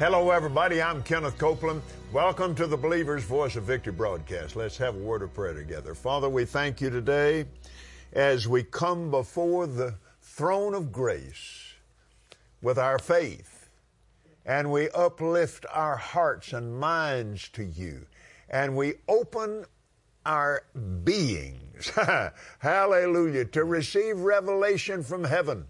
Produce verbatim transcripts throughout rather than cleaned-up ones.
Hello, everybody. I'm Kenneth Copeland. Welcome to the Believer's Voice of Victory broadcast. Let's have a word of prayer together. Father, we thank you today as we come before the throne of grace with our faith, and we uplift our hearts and minds to you, and we open our beings, hallelujah, to receive revelation from heaven.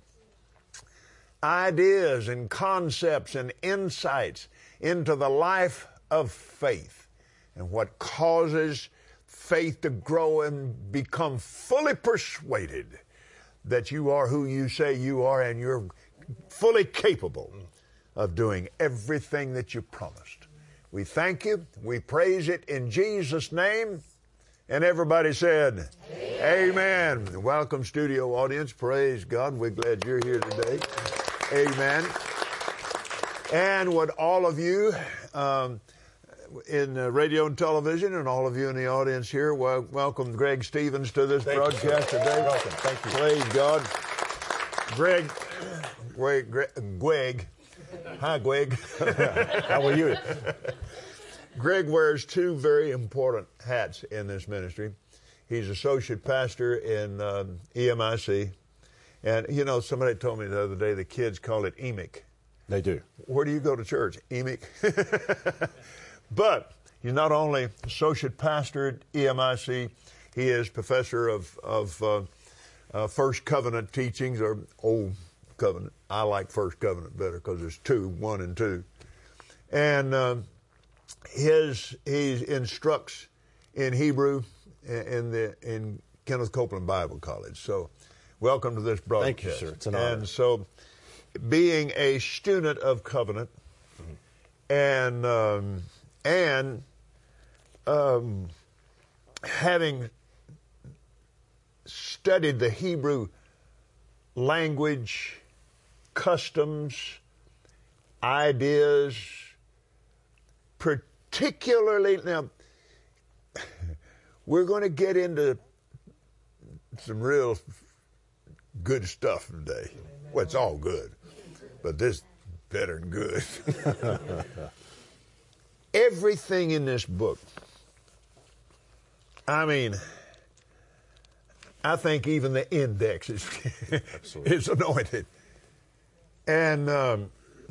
Ideas and concepts and insights into the life of faith and what causes faith to grow and become fully persuaded that you are who you say you are, and you're fully capable of doing everything that you promised. We thank you. We praise it in Jesus' name. And everybody said, Amen. Amen. Welcome, studio audience. Praise God. We're glad you're here today. Amen. And would all of you um, in uh, radio and television, and all of you in the audience here, well, welcome Greg Stevens to this Thank broadcast you, today. Welcome. Thank you. Praise God. Greg, Greg, Greg, Greg. Hi, Greg. How are you? Greg wears two very important hats in this ministry. He's associate pastor in um, E M I C. And, you know, somebody told me the other day the kids call it E M I C. They do. Where do you go to church? E M I C. But he's not only associate pastor at E M I C, he is professor of, of uh, uh, First Covenant teachings, or Old Covenant. I like First Covenant better because there's two, one and two. And uh, his he instructs in Hebrew in the in Kenneth Copeland Bible College. So welcome to this broadcast. Thank you, sir. It's an honor. And so, being a student of covenant, mm-hmm. and um, and um, having studied the Hebrew language, customs, ideas, particularly now, we're going to get into some real good stuff today. Well, it's all good, but this is better than good. Everything in this book, I mean, I think even the index is, is anointed. And um,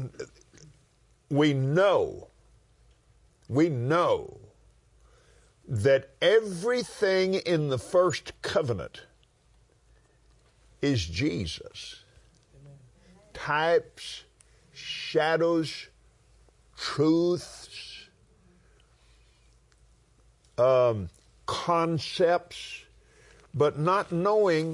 we know, we know that everything in the first covenant is Jesus. Amen. Types, shadows, truths, um, concepts, but not knowing.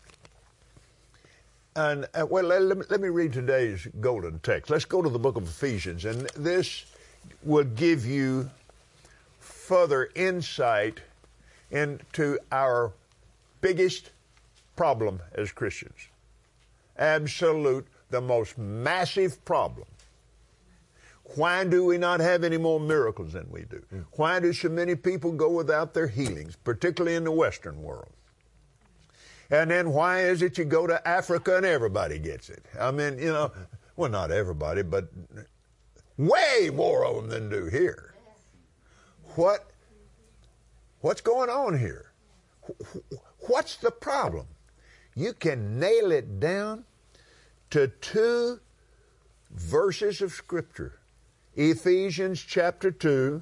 And uh, well, let, let, me, let me read today's golden text. Let's go to the book of Ephesians, and this will give you further insight into our biggest problem as Christians. Absolute, the most massive problem. Why do we not have any more miracles than we do? Mm. Why do so many people go without their healings, particularly in the Western world? And then why is it you go to Africa and everybody gets it? I mean, you know, well, not everybody, but way more of them than do here. What, what's going on here? What's the problem? You can nail it down to two verses of Scripture. Ephesians chapter two.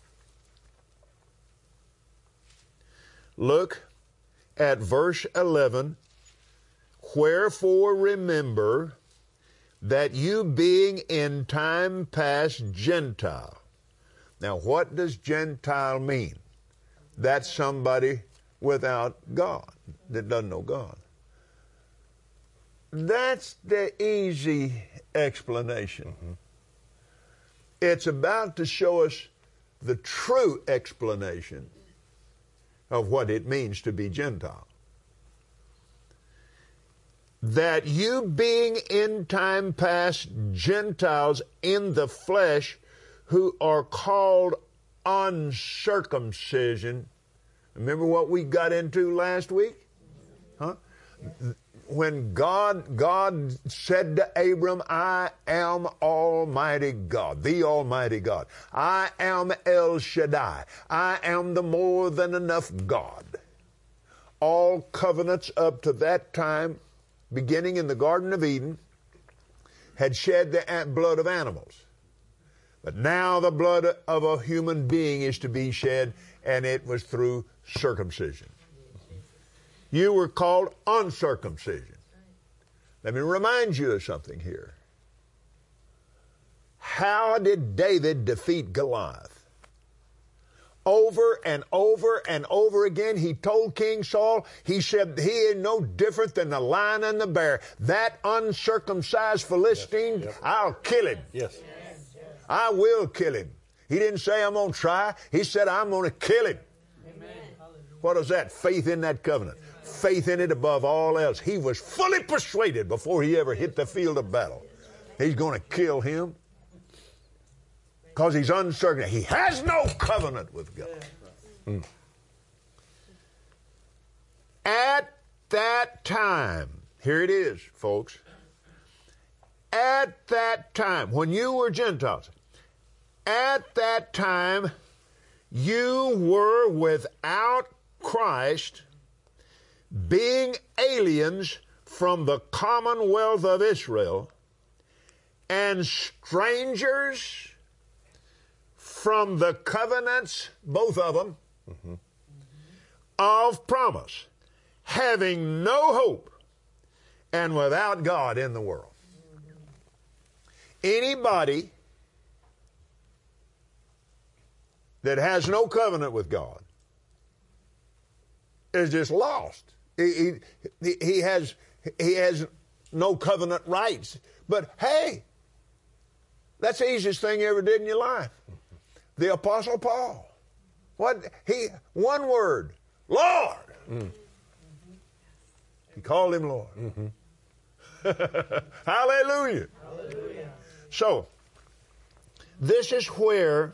Look at verse eleven. Wherefore remember that you being in time past Gentile. Now, what does Gentile mean? That's somebody without God, that doesn't know God. That's the easy explanation. Mm-hmm. It's about to show us the true explanation of what it means to be Gentile. That you being in time past Gentiles in the flesh, who are called uncircumcision. Remember what we got into last week? Huh? when God, God said to Abram, I am Almighty God, the Almighty God. I am El Shaddai. I am the more than enough God. All covenants up to that time, beginning in the Garden of Eden, had shed the blood of animals. But now the blood of a human being is to be shed, and it was through circumcision. You were called uncircumcision. Let me remind you of something here. How did David defeat Goliath? Over and over and over again, he told King Saul, he said, he is no different than the lion and the bear. That uncircumcised Philistine, yes. Yep. I'll kill him. Yes. I will kill him. He didn't say, I'm going to try. He said, I'm going to kill him. Amen. What is that? Faith in that covenant. Faith in it above all else. He was fully persuaded before he ever hit the field of battle. He's going to kill him. Because he's uncertain. He has no covenant with God. Mm. At that time, here it is, folks. At that time, when you were Gentiles, at that time, you were without Christ, being aliens from the commonwealth of Israel, and strangers from the covenants, both of them, mm-hmm. of promise, having no hope and without God in the world. Anybody that has no covenant with God is just lost. He, he, he has, he has no covenant rights. But hey, that's the easiest thing you ever did in your life. The Apostle Paul. What he one word, Lord. Mm. He called him Lord. Mm-hmm. Hallelujah. Hallelujah. So, this is where,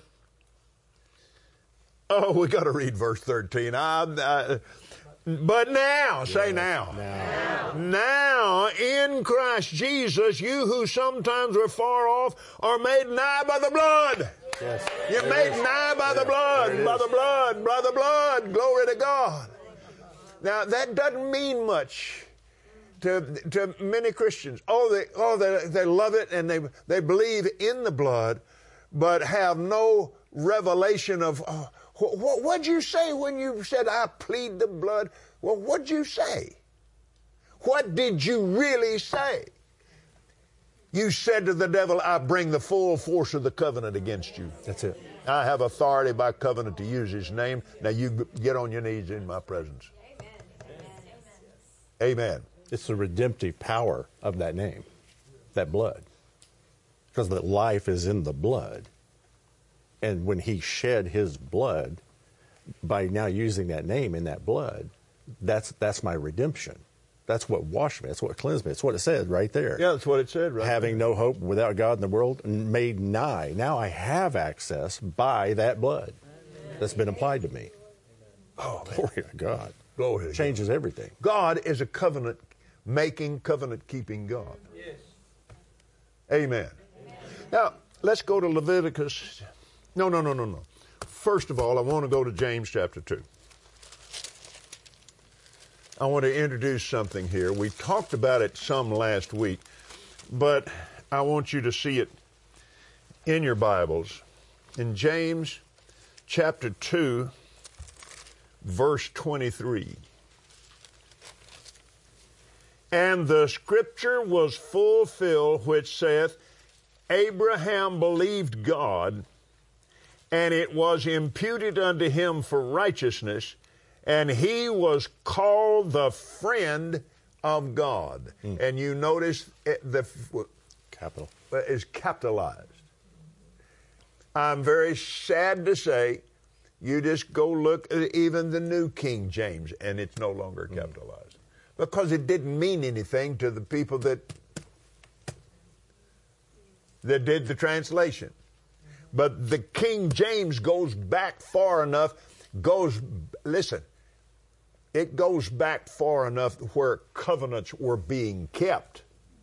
oh, we got to read verse thirteen. I, I, but now, yes, say now. now. Now, in Christ Jesus, you who sometimes were far off are made nigh by the blood. Yes. You're there made is. nigh by yes. the blood, by the blood, by the blood. Glory to God. Now, that doesn't mean much to to many Christians. Oh, they oh they they love it and they they believe in the blood, but have no revelation of uh, what what'd you say when you said I plead the blood? Well, what'd you say? What did you really say? You said to the devil, I bring the full force of the covenant against you. That's it. I have authority by covenant to use his name. Now you get on your knees in my presence. Amen. Amen. It's the redemptive power of that name, that blood. Because the life is in the blood. And when he shed his blood, by now using that name in that blood, that's that's my redemption. That's what washed me. That's what cleansed me. That's what it said right there. Yeah, that's what it said right Having there. no hope without God in the world, made nigh. Now I have access by that blood that's been applied to me. Oh, glory to God. Glory to Changes God. everything. God is a covenant-making, covenant-keeping God. Yes. Amen. Amen. Now, let's go to Leviticus. No, no, no, no, no. First of all, I want to go to James chapter two. I want to introduce something here. We talked about it some last week, but I want you to see it in your Bibles. In James chapter two, verse twenty-three. And the scripture was fulfilled which saith, Abraham believed God, and it was imputed unto him for righteousness, and he was called the friend of God. Mm. And you notice it, the capital is capitalized. I'm very sad to say, you just go look at even the New King James, and it's no longer capitalized. Mm. Because it didn't mean anything to the people that, that did the translation. But the King James goes back far enough, goes, listen, it goes back far enough where covenants were being kept.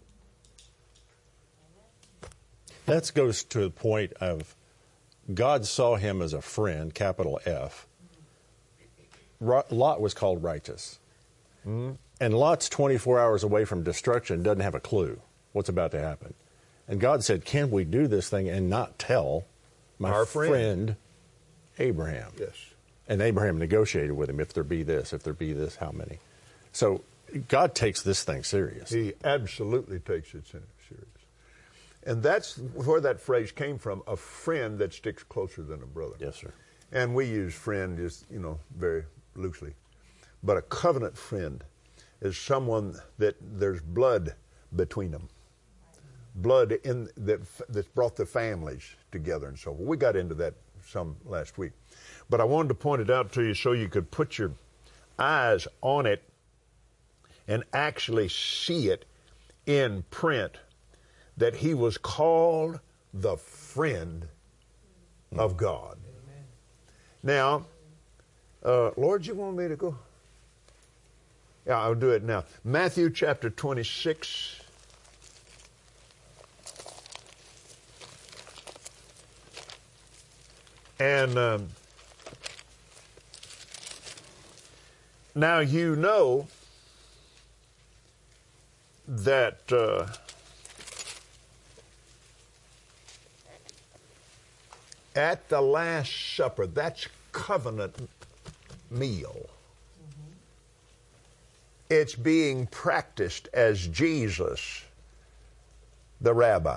That goes to the point of God saw him as a friend, capital F. Lot was called righteous. Mm-hmm. And Lot's twenty-four hours away from destruction, doesn't have a clue what's about to happen. And God said, can we do this thing and not tell my Our friend. friend Abraham? Yes. And Abraham negotiated with him, if there be this, if there be this, how many? So God takes this thing serious. He absolutely takes it serious. And that's where that phrase came from, a friend that sticks closer than a brother. Yes, sir. And we use friend just, you know, very loosely. But a covenant friend is someone that there's blood between them. Blood in that that's brought the families together and so forth. We got into that some last week. But I wanted to point it out to you so you could put your eyes on it and actually see it in print, that he was called the friend of God. Amen. Now, uh, Lord, you want me to go? Yeah, I'll do it now. Matthew chapter twenty-six. And um, now you know that uh, at the Last Supper, that's covenant meal. Mm-hmm. It's being practiced as Jesus, the rabbi.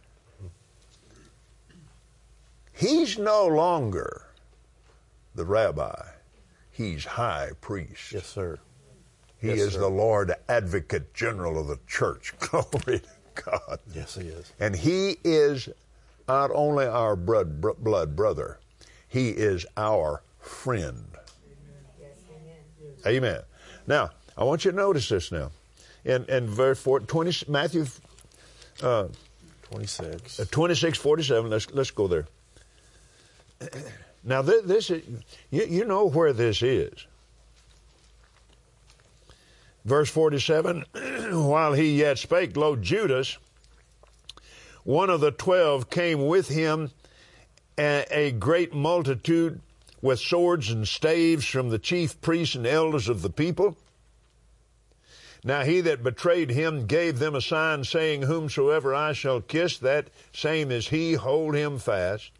He's no longer the rabbi. He's high priest. Yes, sir. He yes, is sir. the Lord Advocate General of the church. Glory to God. Yes, he is. And he is not only our blood, blood brother, he is our friend. Amen. Yes, amen. Amen. Now, I want you to notice this now. In, in verse four, twenty, Matthew uh, twenty-six. Uh, twenty-six forty-seven, let's, let's go there. Now, this, this is, you, you know where this is. Verse forty-seven, while he yet spake, lo, Judas, one of the twelve, came with him, a, a great multitude with swords and staves from the chief priests and elders of the people. Now he that betrayed him gave them a sign, saying, whomsoever I shall kiss, that same is he, hold him fast.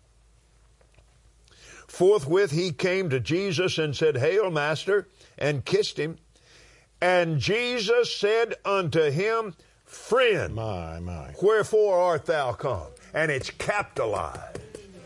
Forthwith he came to Jesus and said, Hail, Master, and kissed him. And Jesus said unto him, Friend, my, my. wherefore art thou come? And it's capitalized.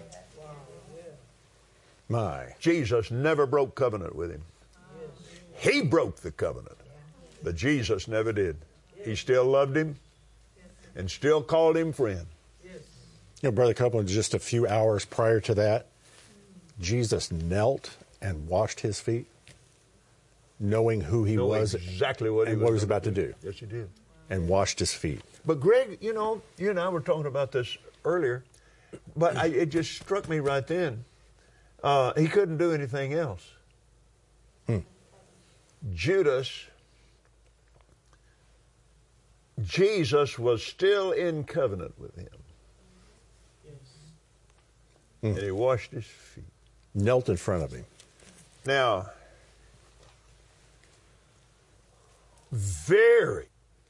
My. Jesus never broke covenant with him. He broke the covenant, but Jesus never did. He still loved him and still called him friend. You know, Brother Copeland, just a few hours prior to that, Jesus knelt and washed his feet, knowing who he Knowing was exactly what he and was, what he was about to do. Yes, he did. And washed his feet. But Greg, you know, you and I were talking about this earlier, but I, it just struck me right then. Uh, he couldn't do anything else. Hmm. Judas, Jesus was still in covenant with him. Yes. Hmm. And he washed his feet. Knelt in front of him. Now, very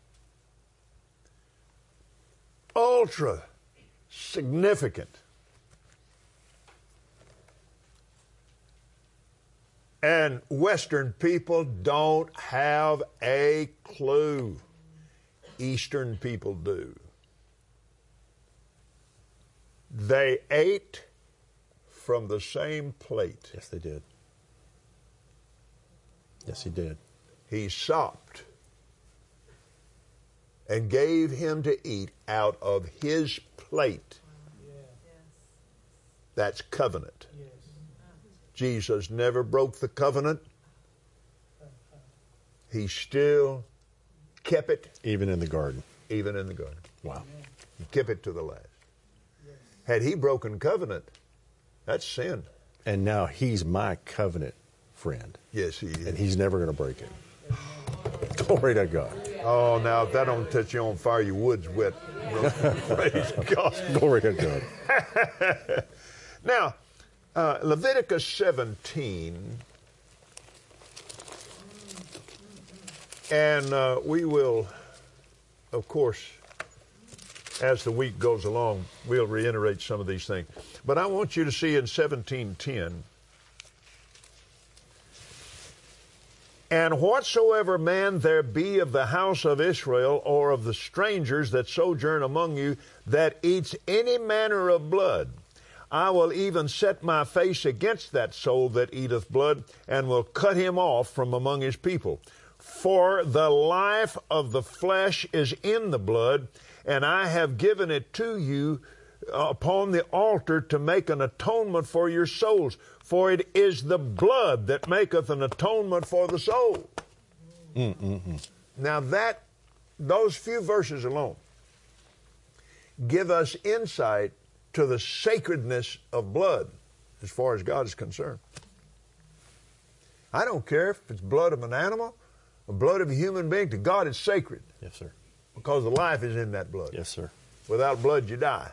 ultra significant. And Western people don't have a clue. Eastern people do. They ate from the same plate. Yes, they did. Yes, he did. He supped and gave him to eat out of his plate. That's covenant. Jesus never broke the covenant. He still kept it. Even in the garden. Even in the garden. Wow. He kept it to the last. Had he broken covenant, that's sin. And now he's my covenant friend. Yes, he is. And he's never going to break it. Glory to God. Oh, now if that don't touch you on fire, your wood's wet. Praise God. Glory to God. Now, uh, Leviticus seventeen, and uh, we will, of course, as the week goes along, we'll reiterate some of these things. But I want you to see in seventeen ten, and whatsoever man there be of the house of Israel or of the strangers that sojourn among you that eats any manner of blood, I will even set my face against that soul that eateth blood, and will cut him off from among his people. For the life of the flesh is in the blood, and I have given it to you upon the altar to make an atonement for your souls. For it is the blood that maketh an atonement for the soul. Mm-mm-mm. Now that, those few verses alone give us insight to the sacredness of blood as far as God is concerned. I don't care if it's blood of an animal or blood of a human being. To God it's sacred. Yes, sir. Because the life is in that blood. Yes, sir. Without blood you die.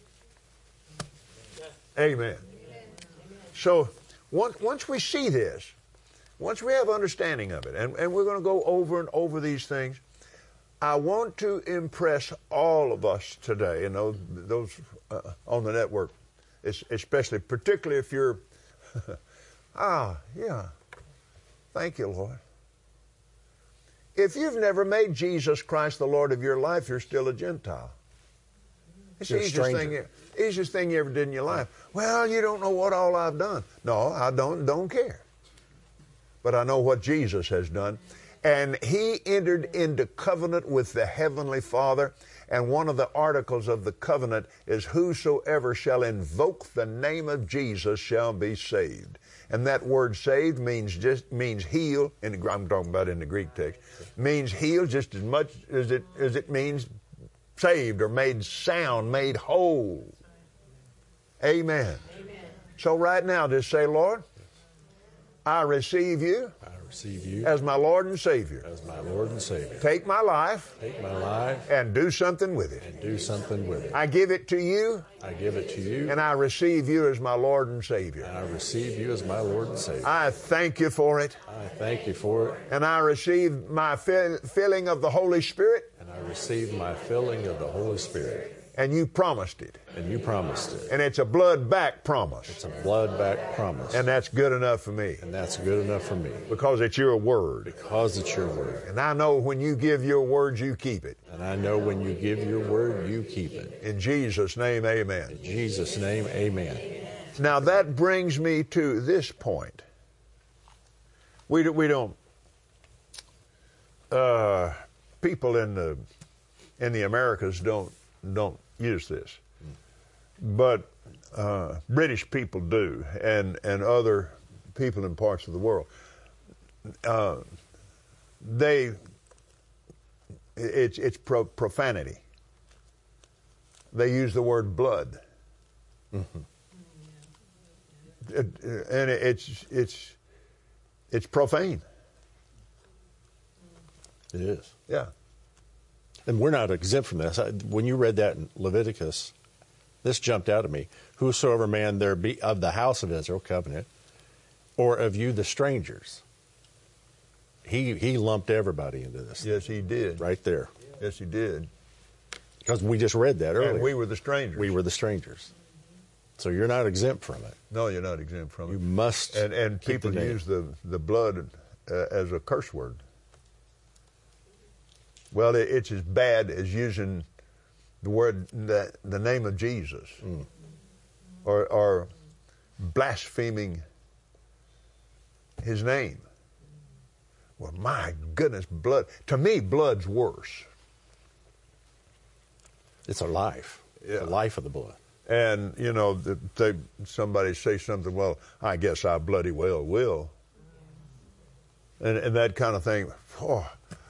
Amen. So once, once we see this, once we have understanding of it, and, and we're going to go over and over these things, I want to impress all of us today, and those, those uh, on the network, especially, particularly if you're, ah, yeah, thank you, Lord. If you've never made Jesus Christ the Lord of your life, you're still a Gentile. It's the easiest thing, you, easiest thing you ever did in your life. Well, you don't know what all I've done. No, I don't, don't care. But I know what Jesus has done. And he entered into covenant with the Heavenly Father. And one of the articles of the covenant is, whosoever shall invoke the name of Jesus shall be saved. And that word saved means just means heal. In the, I'm talking about in the Greek text. Means heal just as much as it as it means saved or made sound, made whole. Amen. Amen. So right now, just say, Lord, I receive you. I receive you as my Lord and Savior. As my Lord and Savior. Take my life. Take my life. And do something with it. And do something with it. I give it to you. I give it to you. And I receive you as my Lord and Savior. And I receive you as my Lord and Savior. I thank you for it. I thank you for it. And I receive my fill, filling of the Holy Spirit. And I receive my filling of the Holy Spirit. And you promised it. And you promised it. And it's a blood-back promise. It's a blood-back promise. And that's good enough for me. And that's good enough for me. Because it's your word. Because it's your word. And I know when you give your word, you keep it. And I know when you give your word, you keep it. In Jesus' name, amen. In Jesus' name, amen. Now that brings me to this point. We, do, we don't... Uh, people in the, in the Americas don't don't use this, but uh, British people do, and and other people in parts of the world. Uh, they it's it's pro- profanity. They use the word blood, mm-hmm. it, and it's it's it's profane. It is. Yeah. And we're not exempt from this. When you read that in Leviticus, this jumped out at me. Whosoever man there be of the house of Israel, covenant, or of you the strangers. He he lumped everybody into this. Yes, he did. Right there. Yes, he did. Because we just read that earlier. And we were the strangers. We were the strangers. So you're not exempt from it. No, you're not exempt from it. You must. And and people the use the the blood uh, as a curse word. Well, it, it's as bad as using the word, the, the name of Jesus, mm. or, or blaspheming his name. Well, my goodness, blood. To me, blood's worse. It's a life. Yeah. The life of the blood. And, you know, the, they, somebody say something, well, I guess I bloody well will. And, and that kind of thing. Oh.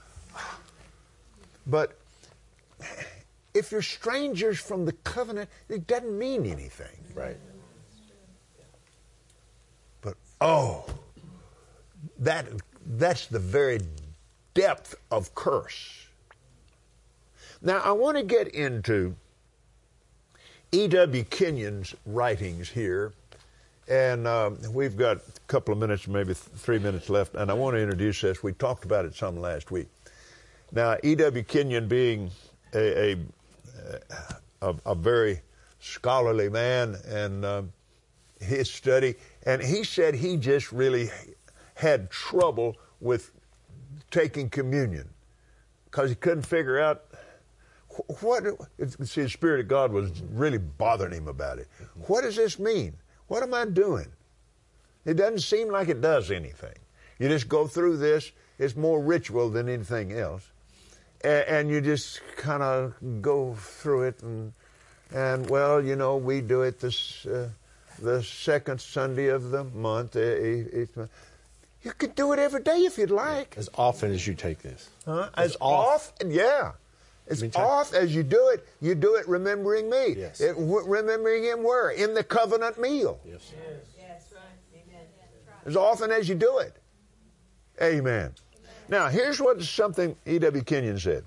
But if you're strangers from the covenant, it doesn't mean anything. Right. But, oh, that that's the very depth of curse. Now, I want to get into E W Kenyon's writings here, and uh, we've got a couple of minutes, maybe th- three minutes left, and I want to introduce this. We talked about it some last week. Now, E W Kenyon being a, a, a, a very scholarly man, and uh, his study, and he said he just really had trouble with taking communion because he couldn't figure out what, see, the Spirit of God was really bothering him about it. What does this mean? What am I doing? It doesn't seem like it does anything. You just go through this. It's more ritual than anything else. And, and you just kind of go through it. And, and, well, you know, we do it this uh, the second Sunday of the month. You could do it every day if you'd like. As often as you take this. Huh? As, as often, yeah. As oft as you do it, you do it remembering me. Yes. It, w- remembering him where? In the covenant meal. Yes. Yes. Yes, right. Amen. As often as you do it. Amen. Amen. Now, here's what something E W Kenyon said.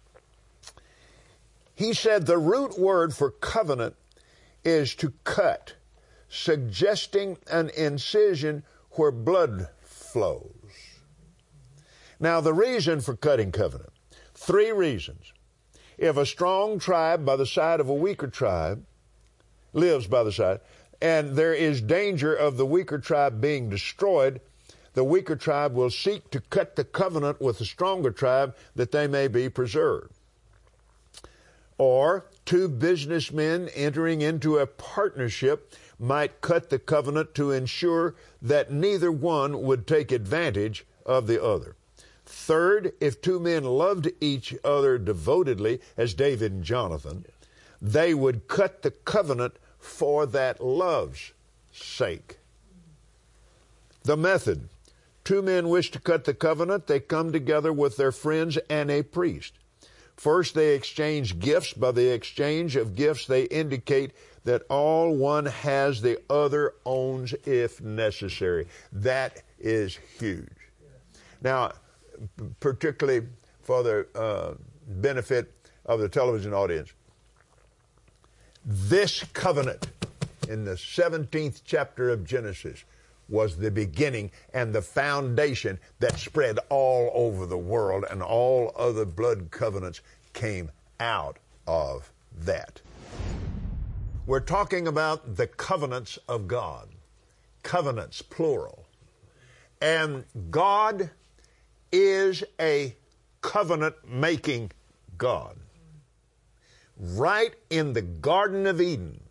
He said the root word for covenant is to cut, suggesting an incision where blood flows. Now, the reason for cutting covenant, three reasons. If a strong tribe by the side of a weaker tribe lives by the side, and there is danger of the weaker tribe being destroyed, the weaker tribe will seek to cut the covenant with the stronger tribe that they may be preserved. Or two businessmen entering into a partnership might cut the covenant to ensure that neither one would take advantage of the other. Third, if two men loved each other devotedly, as David and Jonathan, they would cut the covenant for that love's sake. The method. Two men wish to cut the covenant. They come together with their friends and a priest. First, they exchange gifts. By the exchange of gifts, they indicate that all one has the other owns if necessary. That is huge. Now, particularly for the uh, benefit of the television audience, this covenant in the seventeenth chapter of Genesis was the beginning and the foundation that spread all over the world, and all other blood covenants came out of that. We're talking about the covenants of God. Covenants, plural. And God is a covenant-making God. Right in the Garden of Eden,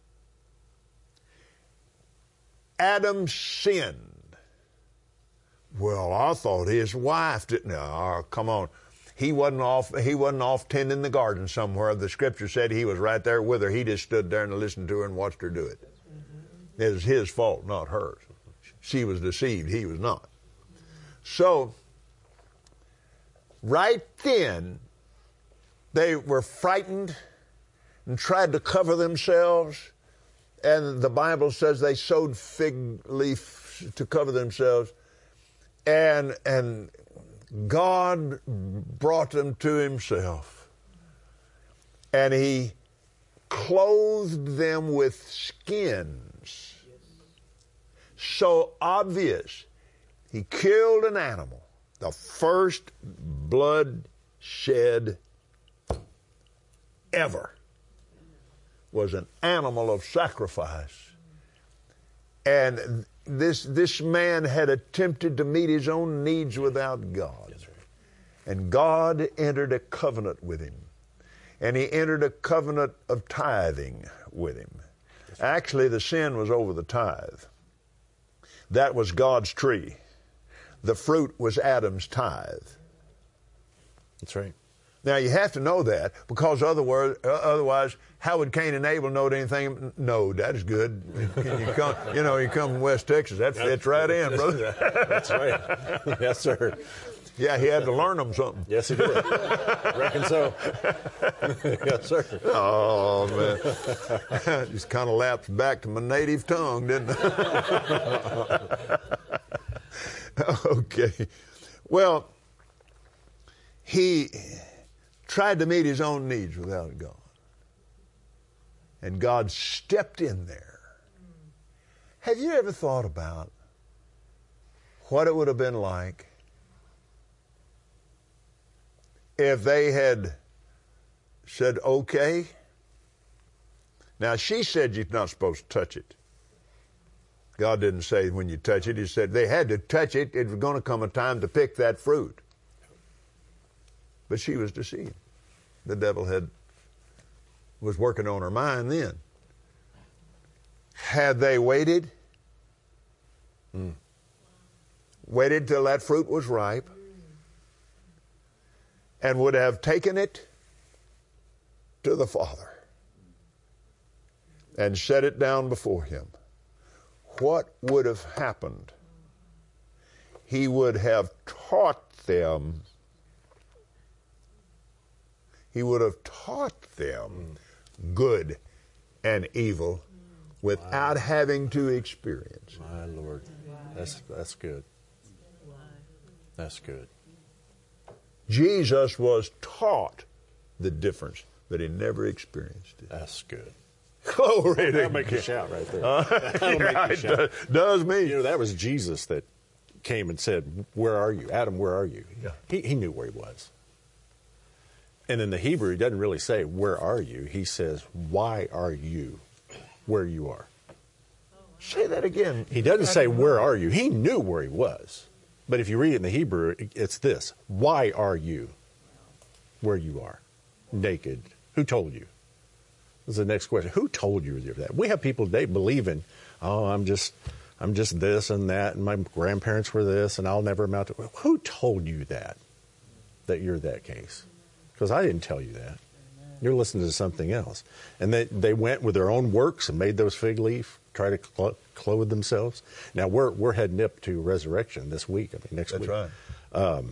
Adam sinned. Well, I thought his wife didn't. No, come on. He wasn't off, he wasn't off tending the garden somewhere. The scripture said he was right there with her. He just stood there and listened to her and watched her do it. It was his fault, not hers. She was deceived. He was not. So, right then, they were frightened and tried to cover themselves. And the Bible says they sewed fig leaves to cover themselves. And, and God brought them to himself. And he clothed them with skins. So obvious. He killed an animal. The first blood shed ever was an animal of sacrifice. And this this man had attempted to meet his own needs without God. That's right. And God entered a covenant with him. And he entered a covenant of tithing with him. Right. Actually, the sin was over the tithe. That was God's tree. The fruit was Adam's tithe. That's right. Now, you have to know that, because otherwise, otherwise how would Cain and Abel know anything? No, that is good. You come, you know, you come from West Texas. That fits right in, brother. That's right. Yes, sir. Yeah, he had to learn them something. Yes, he did. Reckon so. Yes, sir. Oh, man. Just kind of lapsed back to my native tongue, didn't I? Okay. Well, he tried to meet his own needs without God. And God stepped in there. Have you ever thought about what it would have been like if they had said, okay? Now, she said you're not supposed to touch it. God didn't say when you touch it. He said they had to touch it. It was going to come a time to pick that fruit. But she was deceived. The devil had was working on her mind then. Had they waited, mm. waited till that fruit was ripe, and would have taken it to the Father and set it down before him, what would have happened? He would have taught them. He would have taught them good and evil without wow. having to experience. My Lord, that's that's good. That's good. Jesus was taught the difference, but he never experienced it. That's good. Glory to That'll make you shout right there. Uh, That'll yeah, make you shout. Does, does me. You know, that was Jesus that came and said, "Where are you, Adam? Where are you?" Yeah. He he knew where he was. And in the Hebrew, he doesn't really say, "Where are you?" He says, "Why are you where you are?" Say that again. He doesn't say, "Where are you?" He knew where he was. But if you read it in the Hebrew, it's this: "Why are you where you are? Naked. Who told you?" This is the next question. Who told you that? We have people today believing, "Oh, I'm just, I'm just this and that, and my grandparents were this, and I'll never amount to." Who told you that? That you're that case? Because I didn't tell you that. You're listening to something else. And they, they went with their own works and made those fig leaf, try to cl- clothe themselves. Now, we're we're heading up to resurrection this week, I mean, next That's week. That's right. Um,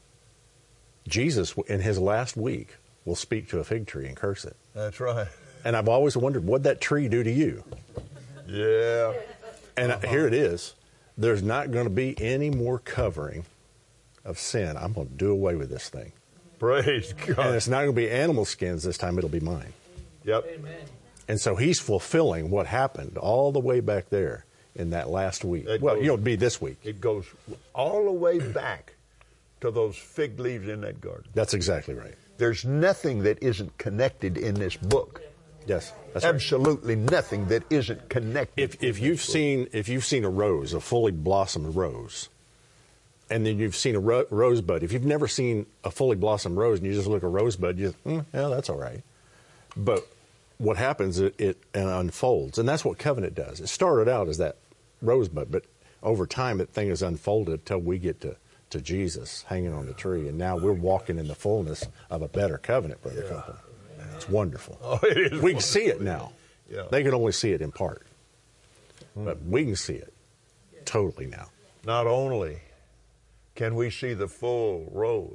Jesus, in his last week, will speak to a fig tree and curse it. That's right. And I've always wondered, what'd that tree do to you? Yeah. And uh-huh. here it is. There's not going to be any more covering of sin. I'm going to do away with this thing. Praise God. And it's not going to be animal skins this time. It'll be mine. Yep. Amen. And so he's fulfilling what happened all the way back there in that last week. It well, goes, you know, it'd be this week. It goes all the way back to those fig leaves in that garden. That's exactly right. There's nothing that isn't connected in this book. Yes, that's right. Absolutely nothing that isn't connected. If if you've seen if you've seen a rose, a fully blossomed rose, and then you've seen a ro- rosebud. If you've never seen a fully blossomed rose and you just look at a rosebud, you just, mm, yeah, that's all right. But what happens, it, it unfolds, and that's what covenant does. It started out as that rosebud, but over time, that thing is unfolded until we get to, to Jesus hanging on the tree, and now we're walking in the fullness of a better covenant, Brother Yeah. Copeland. It's wonderful. Oh, it is we wonderful. can see it now. Yeah. They can only see it in part, but we can see it totally now. Not only can we see the full rose,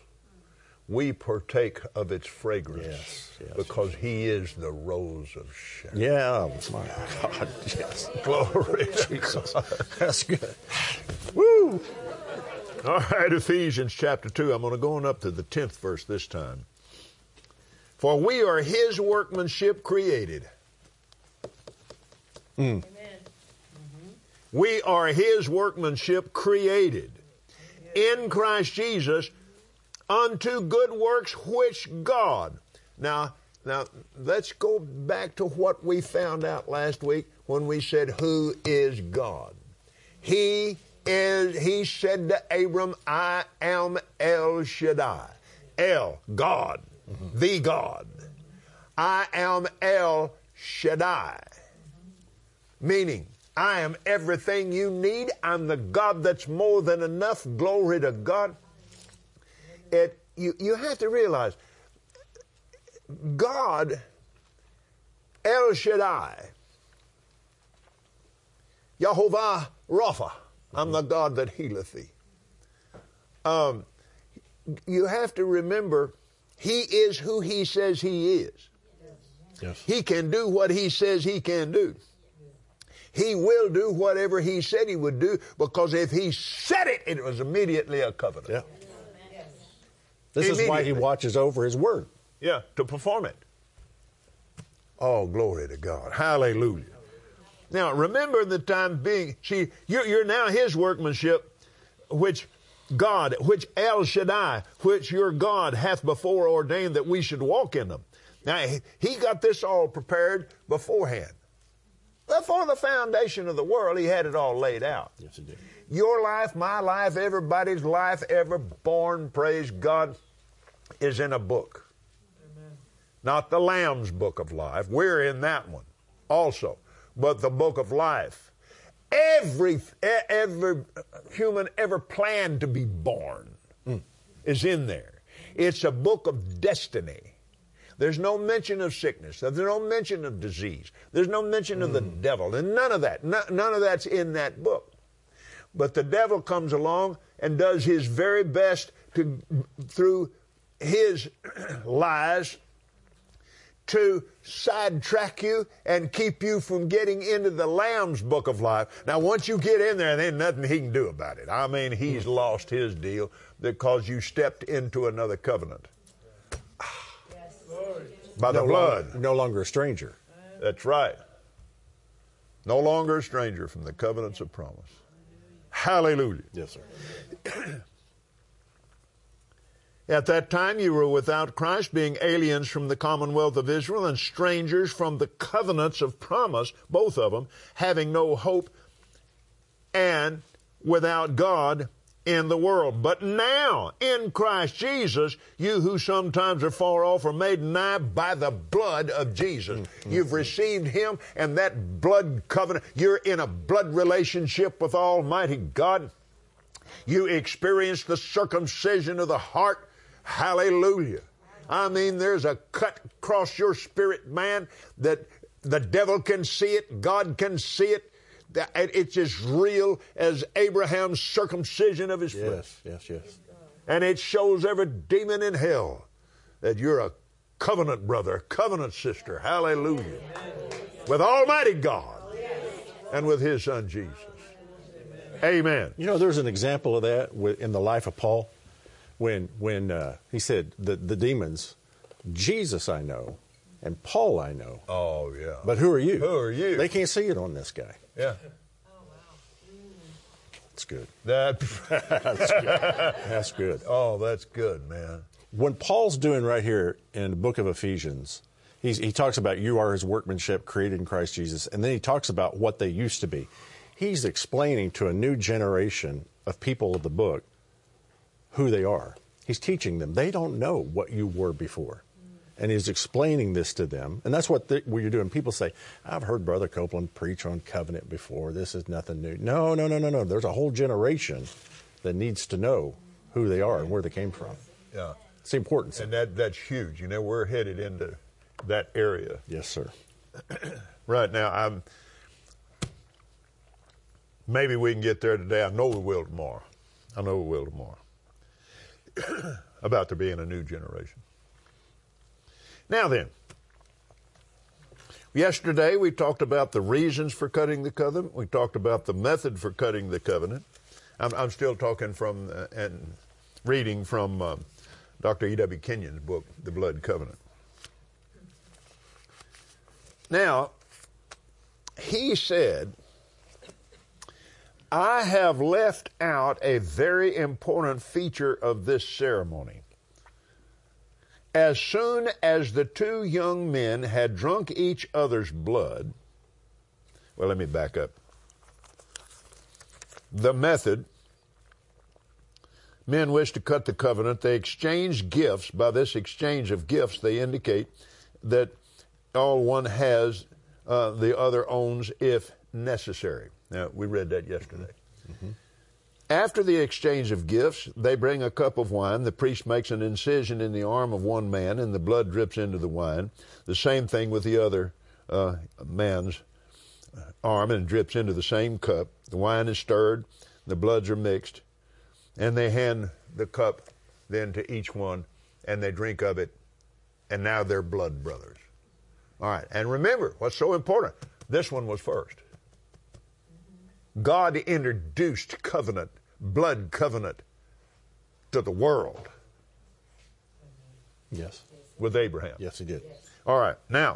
we partake of its fragrance. Yes, yes. Because he is the rose of Sharon. Yeah, my God, yes. Glory to Jesus. God. That's good. Woo! All right, Ephesians chapter two. I'm going to go on up to the tenth verse this time. For we are his workmanship created. Mm. Amen. Mm-hmm. We are his workmanship created in Christ Jesus unto good works which God. Now, now let's go back to what we found out last week when we said, who is God? He is, he said to Abram, I am El Shaddai. El, God, mm-hmm. the God. I am El Shaddai. Mm-hmm. Meaning, I am everything you need. I'm the God that's more than enough. Glory to God. It, you, you have to realize, God, El Shaddai, Yehovah Rapha, I'm the God that healeth thee. Um, you have to remember, he is who he says he is. Yes. He can do what he says he can do. He will do whatever he said he would do, because if he said it, it was immediately a covenant. Yeah. This is why he watches over his word. Yeah, to perform it. Oh, glory to God. Hallelujah. Now, remember the time being, see, you're, you're now his workmanship, which God, which El Shaddai, which your God hath before ordained that we should walk in them. Now, he got this all prepared beforehand. Before the foundation of the world, he had it all laid out. Yes, he did. Your life, my life, everybody's life ever born, praise God, is in a book. Amen. Not the Lamb's book of life. We're in that one also. But the book of life. Every, every human ever planned to be born mm. is in there. It's a book of destiny. There's no mention of sickness. There's no mention of disease. There's no mention mm. of the devil. And none of that. No, none of that's in that book. But the devil comes along and does his very best to, through his lies, to sidetrack you and keep you from getting into the Lamb's book of life. Now, once you get in there, there's nothing he can do about it. I mean, he's lost his deal because you stepped into another covenant. Yes. By the no blood. Longer, no longer a stranger. That's right. No longer a stranger from the covenants of promise. Hallelujah. Yes, sir. At that time you were without Christ, being aliens from the commonwealth of Israel and strangers from the covenants of promise, both of them, having no hope and without God in the world. But now, in Christ Jesus, you who sometimes are far off are made nigh by the blood of Jesus. Mm-hmm. You've received him, and that blood covenant, you're in a blood relationship with Almighty God. You experienced the circumcision of the heart. Hallelujah. I mean, there's a cut across your spirit, man, that the devil can see it, God can see it. It's as real as Abraham's circumcision of his flesh. Yes, yes, yes. And it shows every demon in hell that you're a covenant brother, covenant sister. Hallelujah. With Almighty God and with his son Jesus. Amen. You know, there's an example of that in the life of Paul when when uh, he said, the, the demons, Jesus I know, and Paul I know. Oh, yeah. But who are you? Who are you? They can't see it on this guy. Yeah. Oh, wow. That's good. That, that's good. That's good. Oh, that's good, man. When Paul's doing right here in the book of Ephesians, he's, he talks about you are his workmanship created in Christ Jesus, and then he talks about what they used to be. He's explaining to a new generation of people of the book who they are. He's teaching them. They don't know what you were before. And he's explaining this to them. And that's what, the, what you're doing. People say, I've heard Brother Copeland preach on covenant before. This is nothing new. No, no, no, no, no. There's a whole generation that needs to know who they are and where they came from. Yeah. It's important. And that that's huge. You know, we're headed into that area. Yes, sir. Right now, I'm... Maybe we can get there today. I know we will tomorrow. I know we will tomorrow. About there being a new generation. Now then, yesterday we talked about the reasons for cutting the covenant. We talked about the method for cutting the covenant. I'm, I'm still talking from uh, and reading from uh, Doctor E W Kenyon's book, The Blood Covenant. Now, he said, I have left out a very important feature of this ceremony. As soon as the two young men had drunk each other's blood, well, let me back up. The method, men wish to cut the covenant. They exchange gifts. By this exchange of gifts, they indicate that all one has, uh, the other owns if necessary. Now, we read that yesterday. Mm-hmm. After the exchange of gifts, they bring a cup of wine. The priest makes an incision in the arm of one man, and the blood drips into the wine. The same thing with the other uh, man's arm, and drips into the same cup. The wine is stirred, the bloods are mixed, and they hand the cup then to each one, and they drink of it, and now they're blood brothers. All right, and remember, what's so important, this one was first. God introduced covenant, blood covenant, to the world Yes. with Abraham. Yes, he did. All right, now,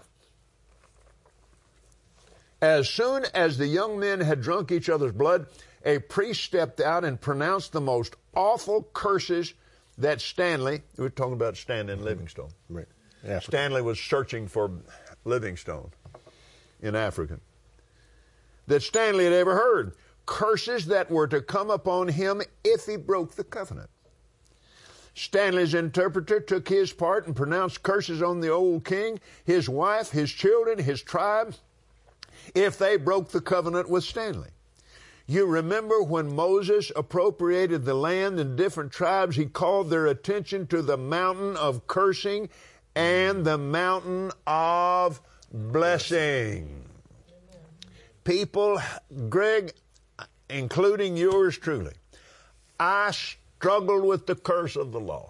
as soon as the young men had drunk each other's blood, a priest stepped out and pronounced the most awful curses that Stanley, we were talking about Stanley and Livingstone. Right. Africa. Stanley was searching for Livingstone in Africa. That Stanley had ever heard. Curses that were to come upon him if he broke the covenant. Stanley's interpreter took his part and pronounced curses on the old king, his wife, his children, his tribe, if they broke the covenant with Stanley. You remember when Moses appropriated the land in different tribes, he called their attention to the mountain of cursing and the mountain of blessing. People, Greg, including yours truly, I struggled with the curse of the law.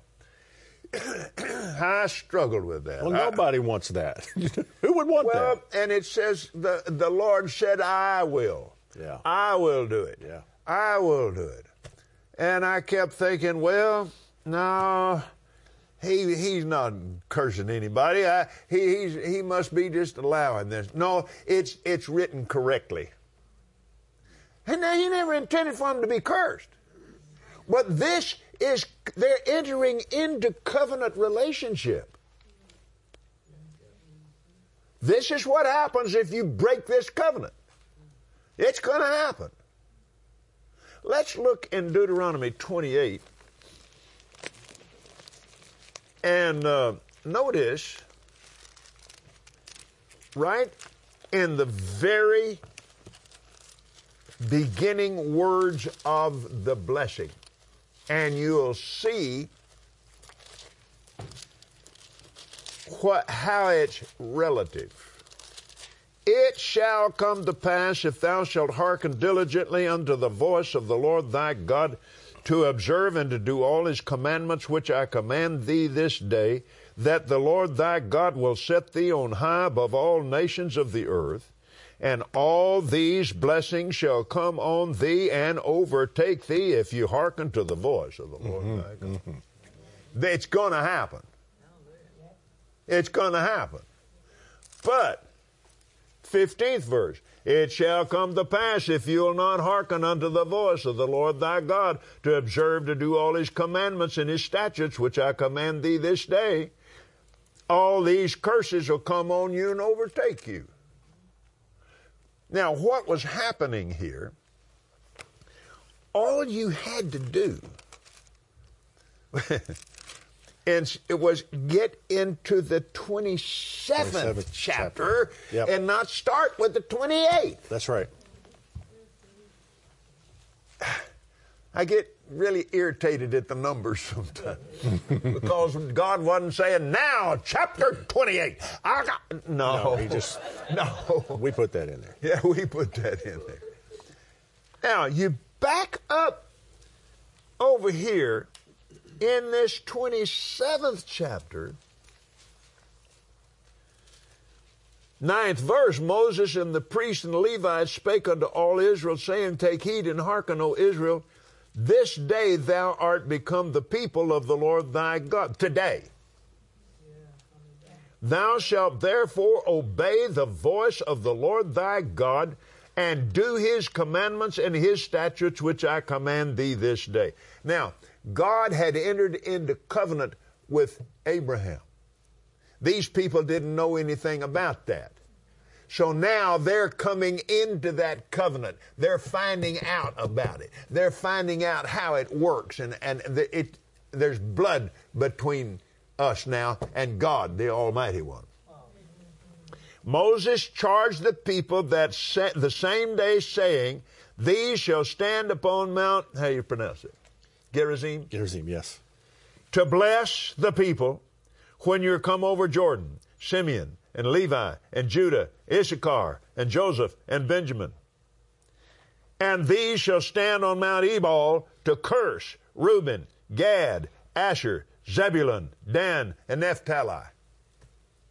I struggled with that. Well, nobody I, wants that. Who would want well, that? and it says the, the Lord said, I will. Yeah. I will do it. Yeah. I will do it. And I kept thinking, well, no, he he's not cursing anybody. I, he he's, he must be just allowing this. No, it's it's written correctly. And now he never intended for him to be cursed. But this is, they're entering into covenant relationship. This is what happens if you break this covenant. It's going to happen. Let's look in Deuteronomy twenty-eight. And uh, notice, right in the very beginning words of the blessing, and you'll see what how it's relative. It shall come to pass, if thou shalt hearken diligently unto the voice of the Lord thy God, to observe and to do all his commandments which I command thee this day, that the Lord thy God will set thee on high above all nations of the earth, and all these blessings shall come on thee and overtake thee if you hearken to the voice of the Lord mm-hmm, thy God. Mm-hmm. It's going to happen. It's going to happen. But fifteenth verse, it shall come to pass, if you will not hearken unto the voice of the Lord thy God, to observe to do all his commandments and his statutes, which I command thee this day, all these curses will come on you and overtake you. Now, what was happening here, all you had to do and it was get into the twenty-seventh, twenty-seventh chapter, chapter. Yep. And not start with the twenty-eighth. That's right. I get really irritated at the numbers sometimes because God wasn't saying, now, chapter twenty-eight. I got, no. No, he just, no. We put that in there. Yeah, we put that in there. Now, you back up over here in this twenty-seventh chapter, ninth verse, Moses and the priests and the Levites spake unto all Israel, saying, take heed and hearken, O Israel, this day thou art become the people of the Lord thy God. Today. Thou shalt therefore obey the voice of the Lord thy God, and do his commandments and his statutes, which I command thee this day. Now, God had entered into covenant with Abraham. These people didn't know anything about that. So now they're coming into that covenant. They're finding out about it. They're finding out how it works. And, and the, it, there's blood between us now and God, the Almighty One. Moses charged the people that sa- the same day, saying, these shall stand upon Mount, how do you pronounce it? Gerizim? Gerizim, yes. To bless the people when you're come over Jordan, Simeon and Levi and Judah, Issachar and Joseph and Benjamin. And these shall stand on Mount Ebal to curse Reuben, Gad, Asher, Zebulun, Dan, and Naphtali.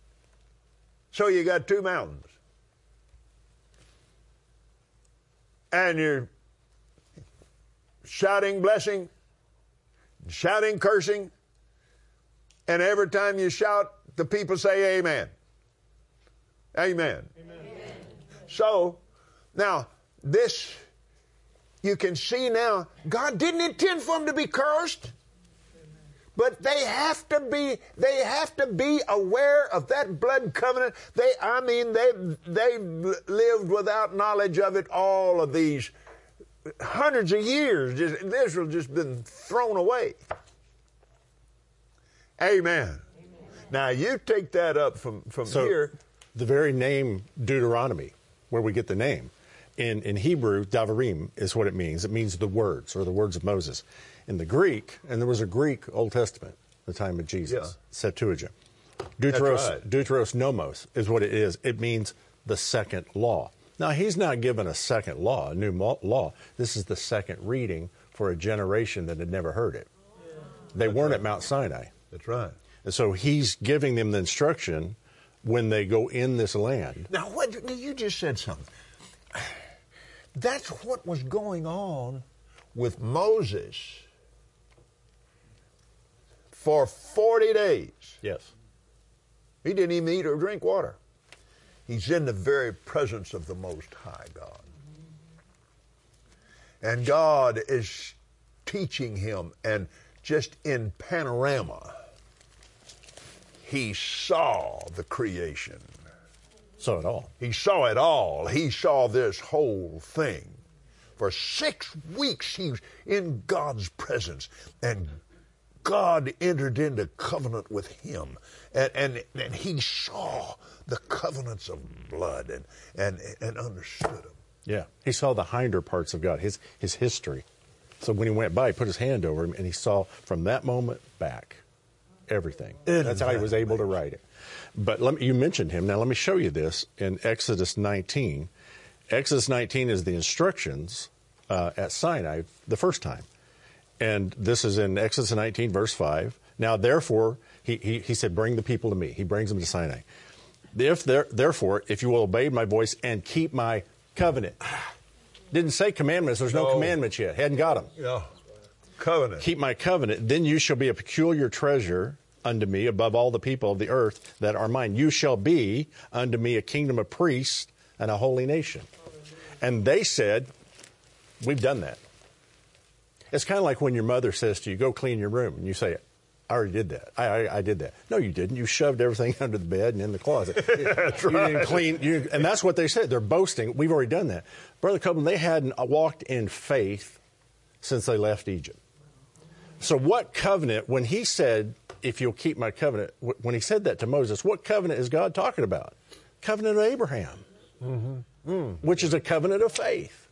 So you got two mountains. and you're shouting blessing, shouting cursing, and every time you shout, the people say amen. Amen. Amen. So, now, this, you can see now, God didn't intend for them to be cursed. But they have to be, they have to be aware of that blood covenant. They, I mean, they, they lived without knowledge of it all of these hundreds of years. Just, Israel just been thrown away. Amen. Amen. Now, you take that up from, from so here. The very name Deuteronomy, where we get the name, in, in Hebrew, Davarim is what it means. It means the words, or the words of Moses. In the Greek, and there was a Greek Old Testament at the time of Jesus, yeah. Septuagint. Deuteros, right. Deuteros nomos is what it is. It means the second law. Now, he's not given a second law, a new law. This is the second reading for a generation that had never heard it. Yeah. They That's weren't right. at Mount Sinai. That's right. And so he's giving them the instruction when they go in this land. Now, what you just said something. That's what was going on with Moses for forty days. Yes. He didn't even eat or drink water. He's in the very presence of the Most High God. And God is teaching him, and just in panorama, he saw the creation. Saw it all. He saw it all. He saw this whole thing. For six weeks he was in God's presence, and God entered into covenant with him, and, and, and he saw the covenants of blood and, and, and understood them. Yeah, he saw the hinder parts of God, his, his history. So when he went by, he put his hand over him, and he saw from that moment back everything. That's exactly. How he was able to write it. But let me, you mentioned him. Now let me show you this in Exodus nineteen. Exodus nineteen is the instructions uh, at Sinai the first time. And this is in Exodus nineteen, verse five. Now, therefore, he, he, he said, bring the people to me. He brings them to Sinai. If there, therefore, if you will obey my voice and keep my covenant. Didn't say commandments. There's no, no commandments yet. Hadn't got them. Yeah. Covenant. Keep my covenant. Then you shall be a peculiar treasure unto me above all the people of the earth that are mine. You shall be unto me a kingdom of priests and a holy nation. And they said, we've done that. It's kind of like when your mother says to you, go clean your room. And you say, I already did that. I, I, I did that. No, you didn't. You shoved everything under the bed and in the closet. That's you right. didn't clean. You, and that's what they said. They're boasting. We've already done that. Brother Copeland, they hadn't walked in faith since they left Egypt. So what covenant, when he said, if you'll keep my covenant, when he said that to Moses, what covenant is God talking about? Covenant of Abraham, mm-hmm. mm. which is a covenant of faith,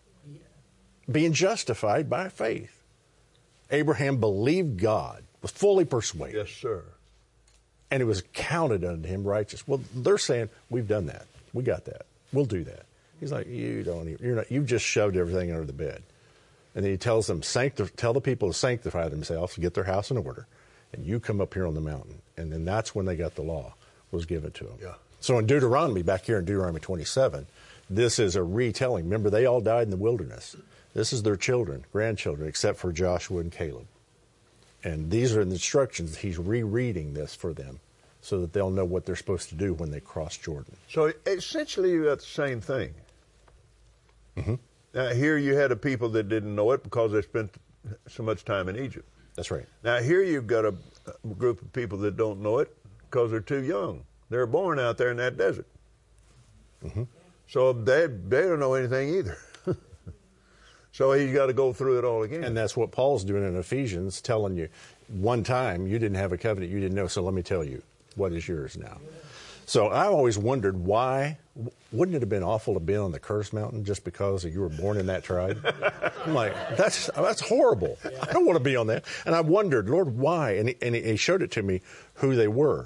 being justified by faith. Abraham believed God, was fully persuaded. Yes, sir. And it was counted unto him righteous. Well, they're saying, we've done that. We got that. We'll do that. He's like, you don't even, you're not, you've just shoved everything under the bed. And then he tells them, sanctif- tell the people to sanctify themselves, to get their house in order, and you come up here on the mountain. And then that's when they got the law, was given to them. Yeah. So in Deuteronomy, back here in Deuteronomy twenty-seven, this is a retelling. Remember, they all died in the wilderness. This is their children, grandchildren, except for Joshua and Caleb. And these are the instructions. He's rereading this for them so that they'll know what they're supposed to do when they cross Jordan. So essentially you got the same thing. Mm-hmm. Now, here you had a people that didn't know it because they spent so much time in Egypt. That's right. Now, here you've got a, a group of people that don't know it because they're too young. They're born out there in that desert. Mm-hmm. So they, they don't know anything either. So he's got to go through it all again. And that's what Paul's doing in Ephesians, telling you, one time you didn't have a covenant, you didn't know, so let me tell you what is yours now. So I always wondered why, wouldn't it have been awful to be on the cursed mountain just because you were born in that tribe? I'm like, that's that's horrible. I don't want to be on that. And I wondered, Lord, why? And he, and he showed it to me who they were.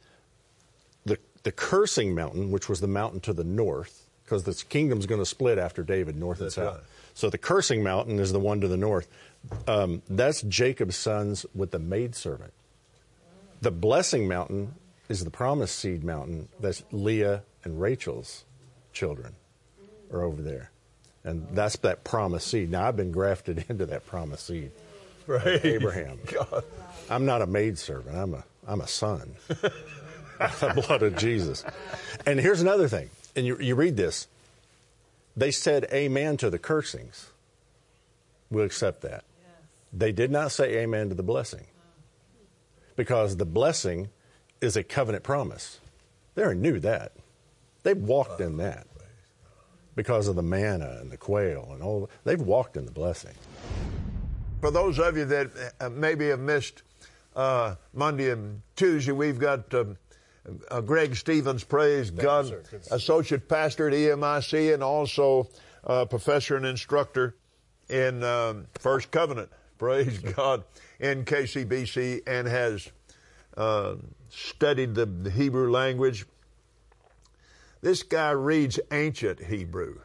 The, the cursing mountain, which was the mountain to the north, because the kingdom's going to split after David, north that's and south. Right. So the cursing mountain is the one to the north. Um, that's Jacob's sons with the maidservant. The blessing mountain is the promised seed mountain. That's Leah and Rachel's children are over there. And that's that promised seed. Now, I've been grafted into that promised seed. Praise Abraham. God. I'm not a maidservant. I'm a, I'm a son. The blood of Jesus. And here's another thing. And you, you read this. They said amen to the cursings. We'll accept that. Yes. They did not say amen to the blessing. Because the blessing is a covenant promise. They already knew that. They've walked in that. Because of the manna and the quail and all. They've walked in the blessing. For those of you that uh, maybe have missed uh, Monday and Tuesday, we've got um, uh, Greg Stevens, praise Thank God, you, associate pastor at E M I C and also uh, professor and instructor in um, First Covenant, praise God, in K C B C, and has uh, studied the, the Hebrew language. This guy reads ancient Hebrew.